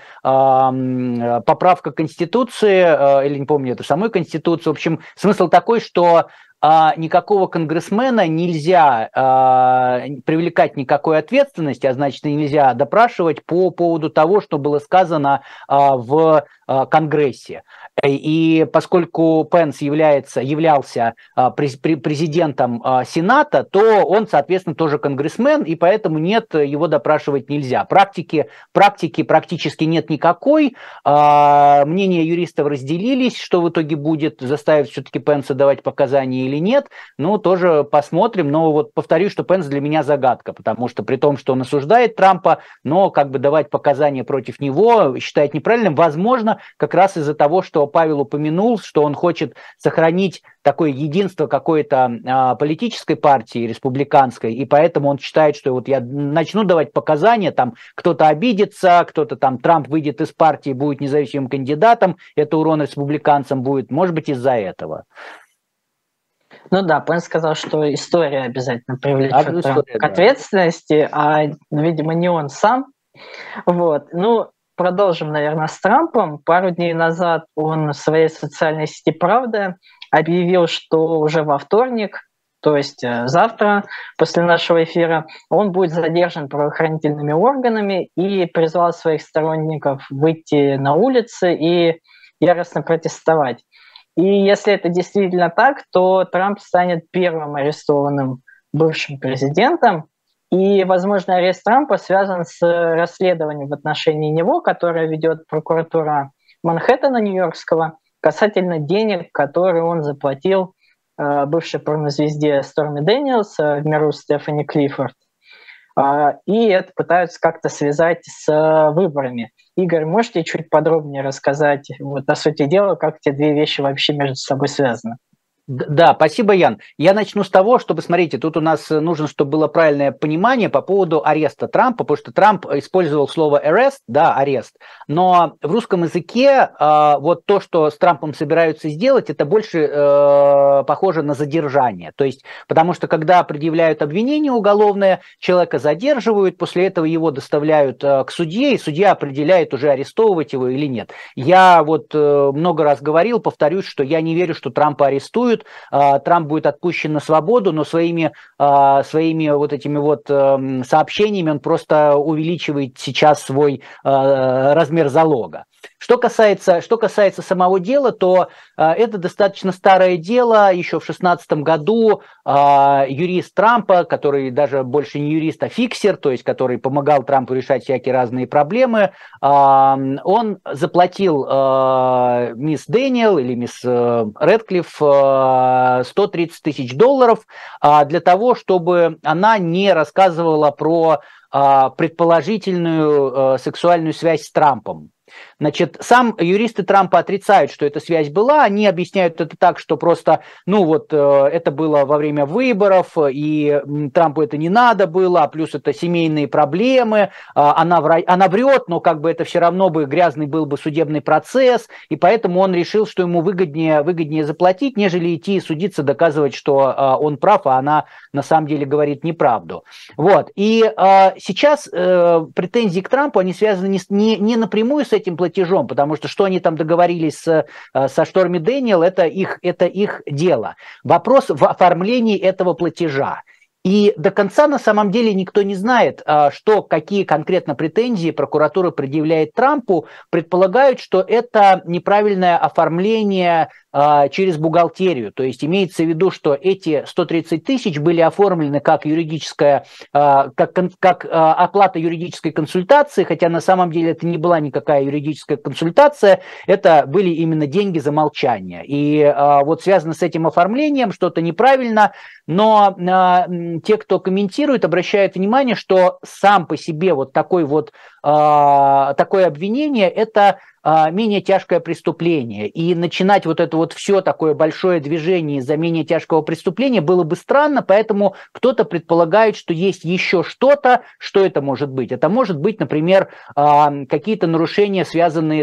э, поправка Конституции, э, или не помню, это самой Конституции, в общем, смысл такой, что а никакого конгрессмена нельзя а, привлекать никакой ответственности, а значит, нельзя допрашивать по поводу того, что было сказано а, в а, Конгрессе. И поскольку Пенс является, являлся а, президентом а, Сената, то он, соответственно, тоже конгрессмен, и поэтому нет, его допрашивать нельзя. Практики, практики практически нет никакой. А, мнения юристов разделились, что в итоге будет, заставить все-таки Пенса давать показания или нет, ну, тоже посмотрим. Но вот повторюсь, что Пенс для меня загадка, потому что при том, что он осуждает Трампа, но как бы давать показания против него считает неправильным. Возможно, как раз из-за того, что Павел упомянул, что он хочет сохранить такое единство какой-то а, политической партии, республиканской, и поэтому он считает, что вот я начну давать показания, там кто-то обидится, кто-то там, Трамп выйдет из партии, будет независимым кандидатом, это урон республиканцам будет, может быть, из-за этого. Ну да, Пенс сказал, что история обязательно привлечет а, Трампа история, к ответственности, да. а, видимо, не он сам. Вот. Ну, продолжим, наверное, с Трампом. Пару дней назад он в своей социальной сети «Правда» объявил, что уже во вторник то есть завтра, после нашего эфира, он будет задержан правоохранительными органами и призвал своих сторонников выйти на улицы и яростно протестовать. И если это действительно так, то Трамп станет первым арестованным бывшим президентом. И, возможно, арест Трампа связан с расследованием в отношении него, которое ведет прокуратура Манхэттена Нью-Йоркского касательно денег, которые он заплатил э, бывшей порнозвезде Сторми Дэниелс, э, в миру Стефани Клиффорд. Э, и это пытаются как-то связать с э, выборами. Игорь, можете чуть подробнее рассказать вот, о сути дела, как эти две вещи вообще между собой связаны? Да, спасибо, Ян. Я начну с того, чтобы, смотрите, тут у нас нужно, чтобы было правильное понимание по поводу ареста Трампа, потому что Трамп использовал слово arrest, да, арест, но в русском языке э, вот то, что с Трампом собираются сделать, это больше э, похоже на задержание. То есть, потому что когда предъявляют обвинение уголовное, человека задерживают, после этого его доставляют э, к судье, и судья определяет уже, арестовывать его или нет. Я вот э, много раз говорил, повторюсь, что я не верю, что Трампа арестуют. Трамп будет отпущен на свободу, но своими, своими вот этими вот сообщениями он просто увеличивает сейчас свой размер залога. Что касается, что касается самого дела, то э, это достаточно старое дело. Еще в шестнадцатом году э, юрист Трампа, который даже больше не юрист, а фиксер, то есть который помогал Трампу решать всякие разные проблемы, э, он заплатил э, мисс Дэниел или мисс э, Рэдклифф э, сто тридцать тысяч долларов э, для того, чтобы она не рассказывала про э, предположительную э, сексуальную связь с Трампом. Значит, сам юристы Трампа отрицают, что эта связь была, они объясняют это так, что просто, ну вот, это было во время выборов, и Трампу это не надо было, а плюс это семейные проблемы, она, вра... она врет, но как бы это все равно бы грязный был бы судебный процесс, и поэтому он решил, что ему выгоднее, выгоднее заплатить, нежели идти и судиться, доказывать, что он прав, а она на самом деле говорит неправду. Вот, и сейчас претензии к Трампу, они связаны не, не, не напрямую с этим платежом, потому что что они там договорились с, со Шторми Дэниел, это их, это их дело. Вопрос в оформлении этого платежа. И до конца на самом деле никто не знает, что, какие конкретно претензии прокуратура предъявляет Трампу. Предполагают, что это неправильное оформление через бухгалтерию. То есть имеется в виду, что эти сто тридцать тысяч были оформлены как юридическая, как, как оплата юридической консультации, хотя на самом деле это не была никакая юридическая консультация, это были именно деньги за молчание. И вот связано с этим оформлением что-то неправильно, но те, кто комментирует, обращают внимание, что сам по себе вот такой вот такое обвинение – это менее тяжкое преступление. И начинать вот это вот все такое большое движение из-за менее тяжкого преступления было бы странно, поэтому кто-то предполагает, что есть еще что-то. Что это может быть? Это может быть, например, какие-то нарушения, связанные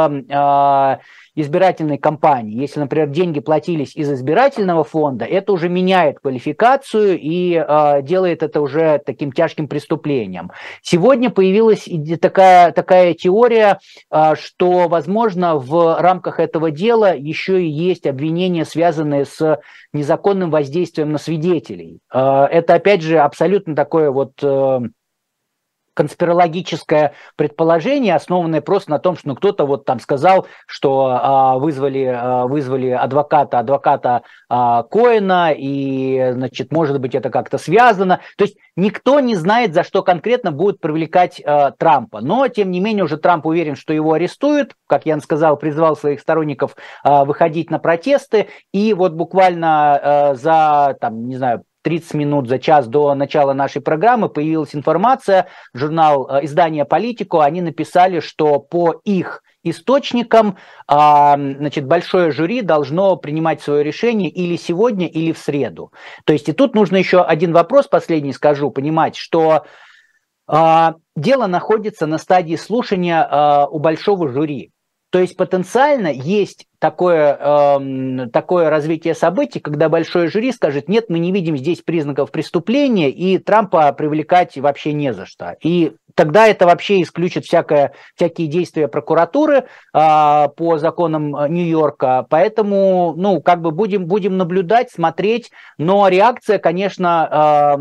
с избирательной кампании. Если, например, деньги платились из избирательного фонда, это уже меняет квалификацию и э, делает это уже таким тяжким преступлением. Сегодня появилась такая, такая теория, э, что, возможно, в рамках этого дела еще и есть обвинения, связанные с незаконным воздействием на свидетелей. Э, это, опять же, абсолютно такое вот... Э, конспирологическое предположение, основанное просто на том, что ну, кто-то вот там сказал, что а, вызвали, а, вызвали адвоката, адвоката а, Коэна, и, значит, может быть, это как-то связано. То есть никто не знает, за что конкретно будут привлекать а, Трампа. Но, тем не менее, уже Трамп уверен, что его арестуют. Как Ян сказал, призвал своих сторонников а, выходить на протесты. И вот буквально а, за, там, не знаю, тридцать минут, за час до начала нашей программы появилась информация, журнал, издание «Политико», они написали, что по их источникам, значит, большое жюри должно принимать свое решение или сегодня, или в среду. То есть и тут нужно еще один вопрос, последний скажу, понимать, что дело находится на стадии слушания у большого жюри. То есть потенциально есть такое, э, такое развитие событий, когда большое жюри скажет, нет, мы не видим здесь признаков преступления, и Трампа привлекать вообще не за что. И тогда это вообще исключит всякое, всякие действия прокуратуры а, по законам Нью-Йорка. Поэтому, ну, как бы будем, будем наблюдать, смотреть. Но реакция, конечно, а,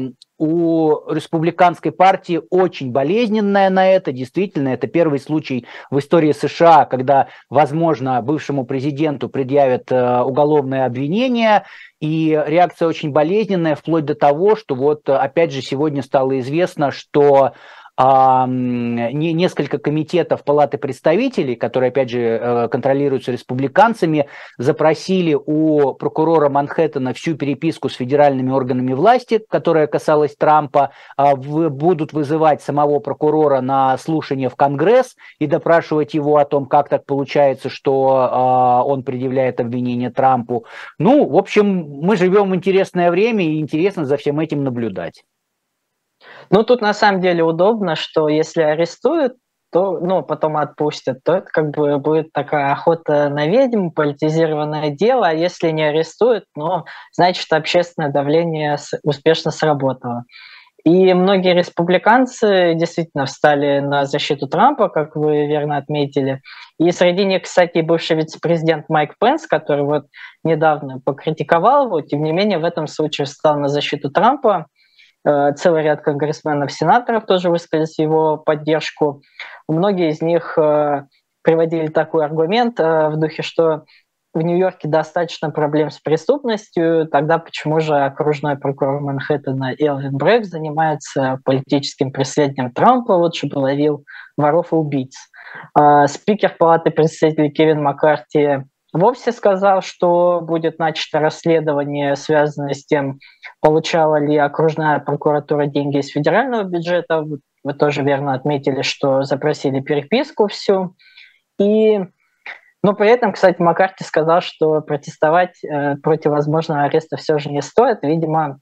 у республиканской партии очень болезненная на это. Действительно, это первый случай в истории США, когда, возможно, бывшему президенту предъявят а, уголовное обвинение. И реакция очень болезненная, вплоть до того, что вот опять же сегодня стало известно, что а, не, несколько комитетов Палаты представителей, которые опять же контролируются республиканцами, запросили у прокурора Манхэттена всю переписку с федеральными органами власти, которая касалась Трампа, а, в, будут вызывать самого прокурора на слушание в Конгресс и допрашивать его о том, как так получается, что а, он предъявляет обвинение Трампу. Ну, в общем, мы живем в интересное время, и интересно за всем этим наблюдать. Ну, тут на самом деле удобно, что если арестуют, то, ну, потом отпустят, то это как бы будет такая охота на ведьм, политизированное дело, а если не арестуют, ну, значит, общественное давление успешно сработало. И многие республиканцы действительно встали на защиту Трампа, как вы верно отметили. И среди них, кстати, бывший вице-президент Майк Пенс, который вот недавно покритиковал его, тем не менее в этом случае встал на защиту Трампа. Целый ряд конгрессменов, сенаторов тоже высказали его поддержку. Многие из них приводили такой аргумент в духе, что в Нью-Йорке достаточно проблем с преступностью, тогда почему же окружной прокурор Манхэттена Элвин Брэгг занимается политическим преследованием Трампа, вот чтобы ловил воров и убийц. Спикер Палаты представителей Кевин Маккарти вовсе сказал, что будет начато расследование, связанное с тем, получала ли окружная прокуратура деньги из федерального бюджета. Вы тоже верно отметили, что запросили переписку всю. И, но при этом, кстати, Маккарти сказал, что протестовать э, против возможного ареста все же не стоит. Видимо,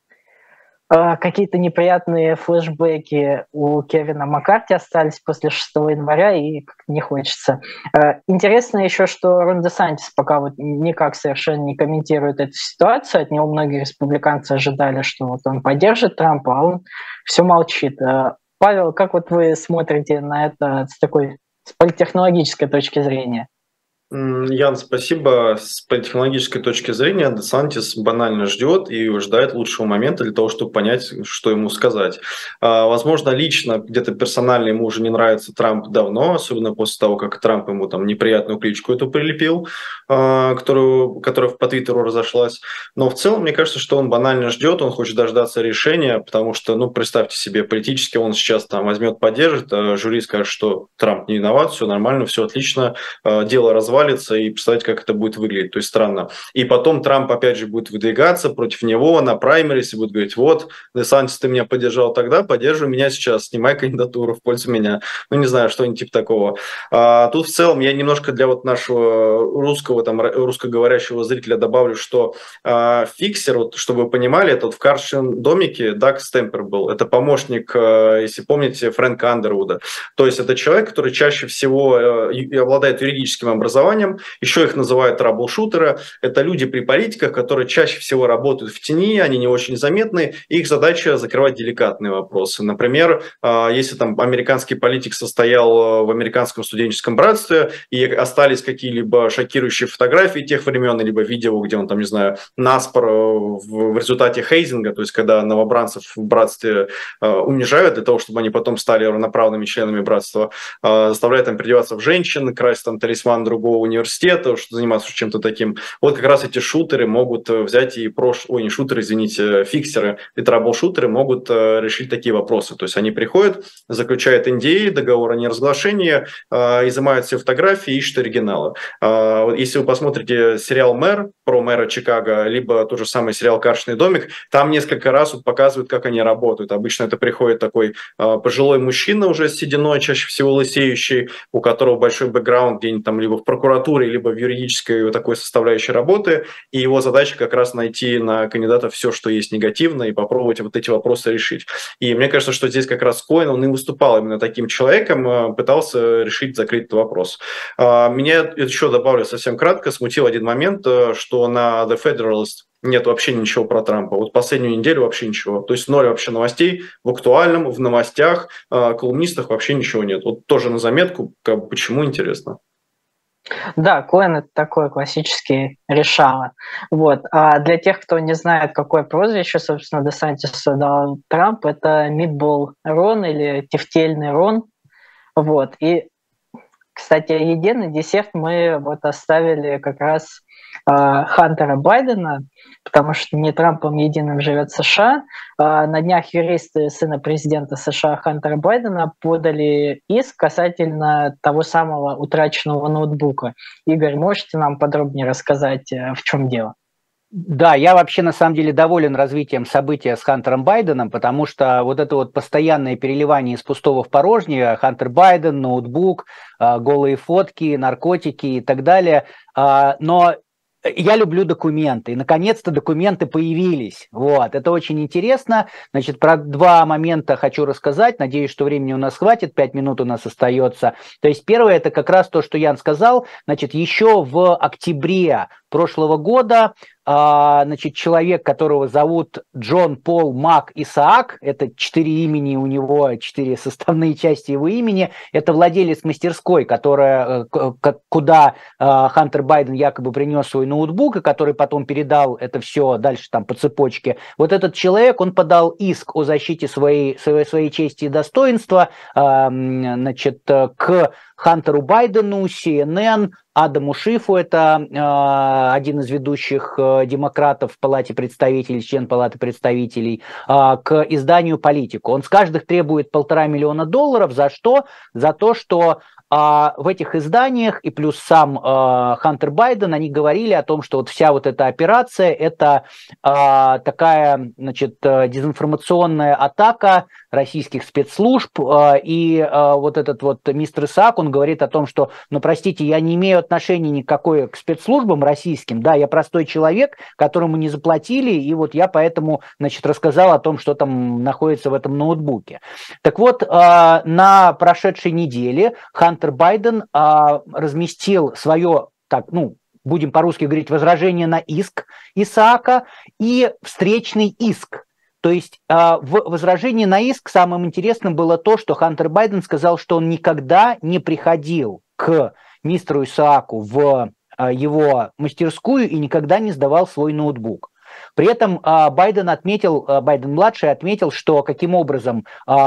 э, какие-то неприятные флешбеки у Кевина Маккарти остались после шестого января, и не хочется. Э, интересно еще, что Рон Десантис пока вот никак совершенно не комментирует эту ситуацию. От него многие республиканцы ожидали, что вот он поддержит Трампа, а он все молчит. Э, Павел, как вот вы смотрите на это с такой с политтехнологической точки зрения? Ян, спасибо. С политтехнологической точки зрения Десантис банально ждет и ждает лучшего момента для того, чтобы понять, что ему сказать. Возможно, лично, где-то персонально ему уже не нравится Трамп давно, особенно после того, как Трамп ему там неприятную кличку эту прилепил, которую, которая по Твиттеру разошлась. Но в целом, мне кажется, что он банально ждет, он хочет дождаться решения, потому что, ну, представьте себе, политически он сейчас там возьмет, поддержит, а жюри скажет, что Трамп не виноват, все нормально, все отлично, дело развалится, и представить, как это будет выглядеть. То есть странно. И потом Трамп опять же будет выдвигаться против него на праймерисе, будет говорить: вот, Десантис, ты меня поддержал тогда, поддерживай меня сейчас, снимай кандидатуру в пользу меня. Ну, не знаю, что-нибудь типа такого. А, тут в целом я немножко для вот нашего русского, там, русскоговорящего зрителя добавлю, что а, фиксер, вот, чтобы вы понимали, это вот в «Карточном домике» Даг Стемпер был. Это помощник, а, если помните, Фрэнка Андервуда. То есть это человек, который чаще всего а, обладает юридическим образованием. Еще их называют трабл-шутеры. Это люди при политиках, которые чаще всего работают в тени, они не очень заметны. Их задача закрывать деликатные вопросы. Например, если там американский политик состоял в американском студенческом братстве и остались какие-либо шокирующие фотографии тех времен, либо видео, где он там, не знаю, наспор в результате хейзинга, то есть когда новобранцев в братстве унижают для того, чтобы они потом стали равноправными членами братства, заставляют там переодеваться в женщин, красть там талисман другого университета, что заниматься чем-то таким. Вот как раз эти шутеры могут взять и прош... Ой, не шутеры, извините, фиксеры и трабл-шутеры могут решить такие вопросы. То есть они приходят, заключают эн ди эй, договор о неразглашении, изымают все фотографии, ищут оригиналы. Если вы посмотрите сериал «Мэр», про мэра Чикаго, либо тот же самый сериал «Карточный домик», там несколько раз вот показывают, как они работают. Обычно это приходит такой пожилой мужчина уже с сединой, чаще всего лысеющий, у которого большой бэкграунд где-нибудь там либо в прокуратуре, либо в юридической вот такой составляющей работы, и его задача как раз найти на кандидата все, что есть негативно, и попробовать вот эти вопросы решить. И мне кажется, что здесь как раз Коэн, он и выступал именно таким человеком, пытался решить, закрыть этот вопрос. Меня еще добавлю совсем кратко, смутил один момент, что на The Federalist нет вообще ничего про Трампа. Вот последнюю неделю вообще ничего. То есть ноль вообще новостей в актуальном, в новостях, колумнистах вообще ничего нет. Вот тоже на заметку, как бы, почему, интересно. Да, Коэн – это такой классический решала. Вот. А для тех, кто не знает, какое прозвище, собственно, Десантису дал Трамп, это Митбол Рон или Тефтельный Рон. Вот. И, кстати, единый десерт мы вот оставили как раз э, Хантера Байдена, потому что не Трампом единым живет США. Э, на днях юристы сына президента США Хантера Байдена подали иск касательно того самого утраченного ноутбука. Игорь, можете нам подробнее рассказать, э, в чем дело? Да, я вообще на самом деле доволен развитием события с Хантером Байденом, потому что вот это вот постоянное переливание из пустого в порожнее, Хантер Байден, ноутбук, голые фотки, наркотики и так далее, но я люблю документы, и наконец-то документы появились. Вот, это очень интересно. Значит, про два момента хочу рассказать. Надеюсь, что времени у нас хватит, пять минут у нас остается. То есть первое, это как раз то, что Ян сказал. Значит, еще в октябре прошлого года, значит, человек, которого зовут Джон Пол Мак Исаак, это четыре имени у него, четыре составные части его имени, это владелец мастерской, которая, куда Хантер Байден якобы принес свой ноутбук, и который потом передал это все дальше там по цепочке. Вот этот человек, он подал иск о защите своей, своей, своей чести и достоинства, значит, к Хантеру Байдену, си эн эн, Адаму Шифу, это э, один из ведущих э, демократов в Палате представителей, член Палаты представителей, э, к изданию «Политику». Он с каждых требует полтора миллиона долларов. За что? За то, что а в этих изданиях и плюс сам э, Хантер Байден, они говорили о том, что вот вся вот эта операция – это э, такая, значит, дезинформационная атака российских спецслужб, э, и э, вот этот вот мистер Исаак, он говорит о том, что, ну, простите, я не имею отношения никакой к спецслужбам российским, да, я простой человек, которому не заплатили, и вот я поэтому, значит, рассказал о том, что там находится в этом ноутбуке. Так вот, э, на прошедшей неделе Хантер Байден а, разместил свое, так, ну, будем по-русски говорить, возражение на иск Исаака и встречный иск. То есть а, в возражении на иск самым интересным было то, что Хантер Байден сказал, что он никогда не приходил к мистеру Исааку в а, его мастерскую и никогда не сдавал свой ноутбук. При этом Байден отметил, Байден-младший отметил, что каким образом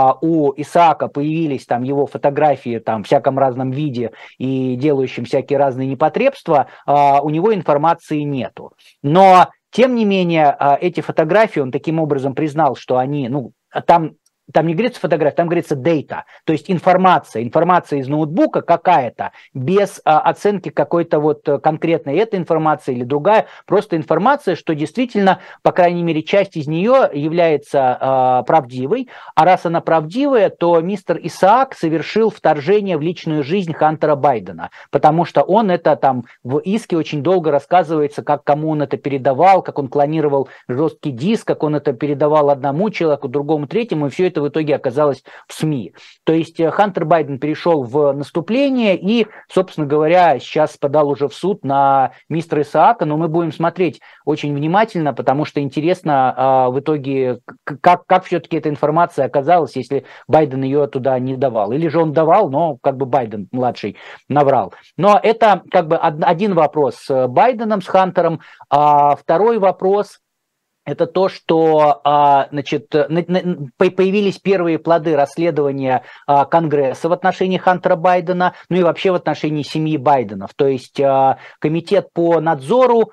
у Исаака появились там его фотографии там, в всяком разном виде и делающим всякие разные непотребства, у него информации нету. Но, тем не менее, эти фотографии он таким образом признал, что они, ну, там... Там не говорится фотография, там говорится data, то есть информация, информация из ноутбука какая-то, без а, оценки какой-то вот конкретной этой информации или другая, просто информация, что действительно, по крайней мере, часть из нее является а, правдивой, а раз она правдивая, то мистер Исаак совершил вторжение в личную жизнь Хантера Байдена, потому что он это там в иске очень долго рассказывается, как кому он это передавал, как он клонировал жесткий диск, как он это передавал одному человеку, другому, третьему, и все это в итоге оказалось в СМИ. То есть Хантер Байден перешел в наступление и, собственно говоря, сейчас подал уже в суд на мистера Исаака, но мы будем смотреть очень внимательно, потому что интересно а, в итоге, как, как все-таки эта информация оказалась, если Байден ее туда не давал. Или же он давал, но как бы Байден-младший наврал. Но это как бы один вопрос с Байденом, с Хантером. А второй вопрос – это то, что, значит, появились первые плоды расследования Конгресса в отношении Хантера Байдена, ну и вообще в отношении семьи Байденов. То есть комитет по надзору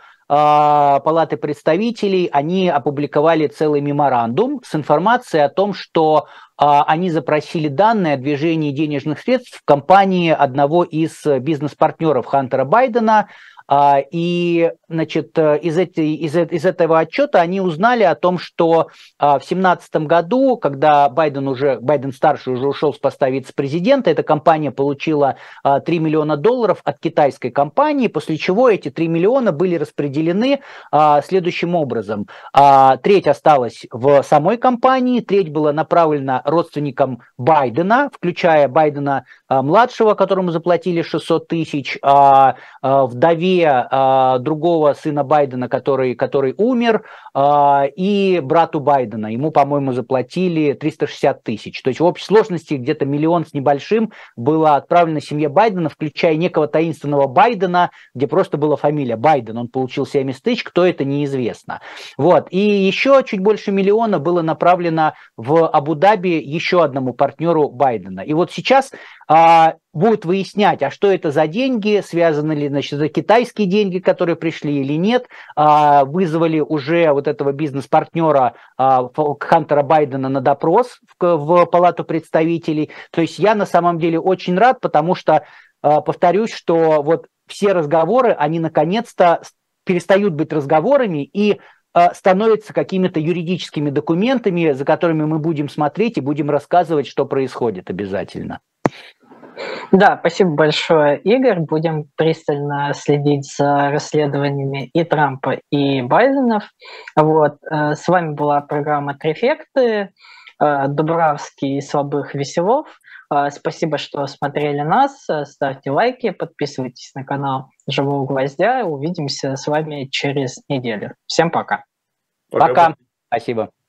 Палаты представителей, они опубликовали целый меморандум с информацией о том, что они запросили данные о движении денежных средств в компании одного из бизнес-партнеров Хантера Байдена. И, значит, из, этой, из, из этого отчета они узнали о том, что в две тысячи семнадцатом году, когда Байден уже, Байден-старший уже ушел с поста вице-президента, эта компания получила три миллиона долларов от китайской компании, после чего эти три миллиона были распределены следующим образом. Треть осталась в самой компании, треть была направлена родственникам Байдена, включая Байдена-младшего, которому заплатили шестьсот тысяч, вдове семье э, другого сына Байдена, который, который умер, э, и брату Байдена. Ему, по-моему, заплатили триста шестьдесят тысяч. То есть в общей сложности где-то миллион с небольшим было отправлено семье Байдена, включая некого таинственного Байдена, где просто была фамилия Байден. Он получил семьдесят тысяч, кто это, неизвестно. Вот. И еще чуть больше миллиона было направлено в Абу-Даби еще одному партнеру Байдена. И вот сейчас а, будут выяснять, а что это за деньги, связаны ли, значит, за китайские деньги, которые пришли или нет. А, вызвали уже вот этого бизнес-партнера а, Хантера Байдена на допрос в, в Палату представителей. То есть я на самом деле очень рад, потому что, а, повторюсь, что вот все разговоры, они наконец-то перестают быть разговорами и становятся какими-то юридическими документами, за которыми мы будем смотреть и будем рассказывать, что происходит обязательно. Да, спасибо большое, Игорь. Будем пристально следить за расследованиями и Трампа, и Байденов. Вот. С вами была программа «Трефекты». Дубравский, Слабых, Веселов. Спасибо, что смотрели нас. Ставьте лайки, подписывайтесь на канал Живого Гвоздя. Увидимся с вами через неделю. Всем пока. Пока. Пока. Спасибо.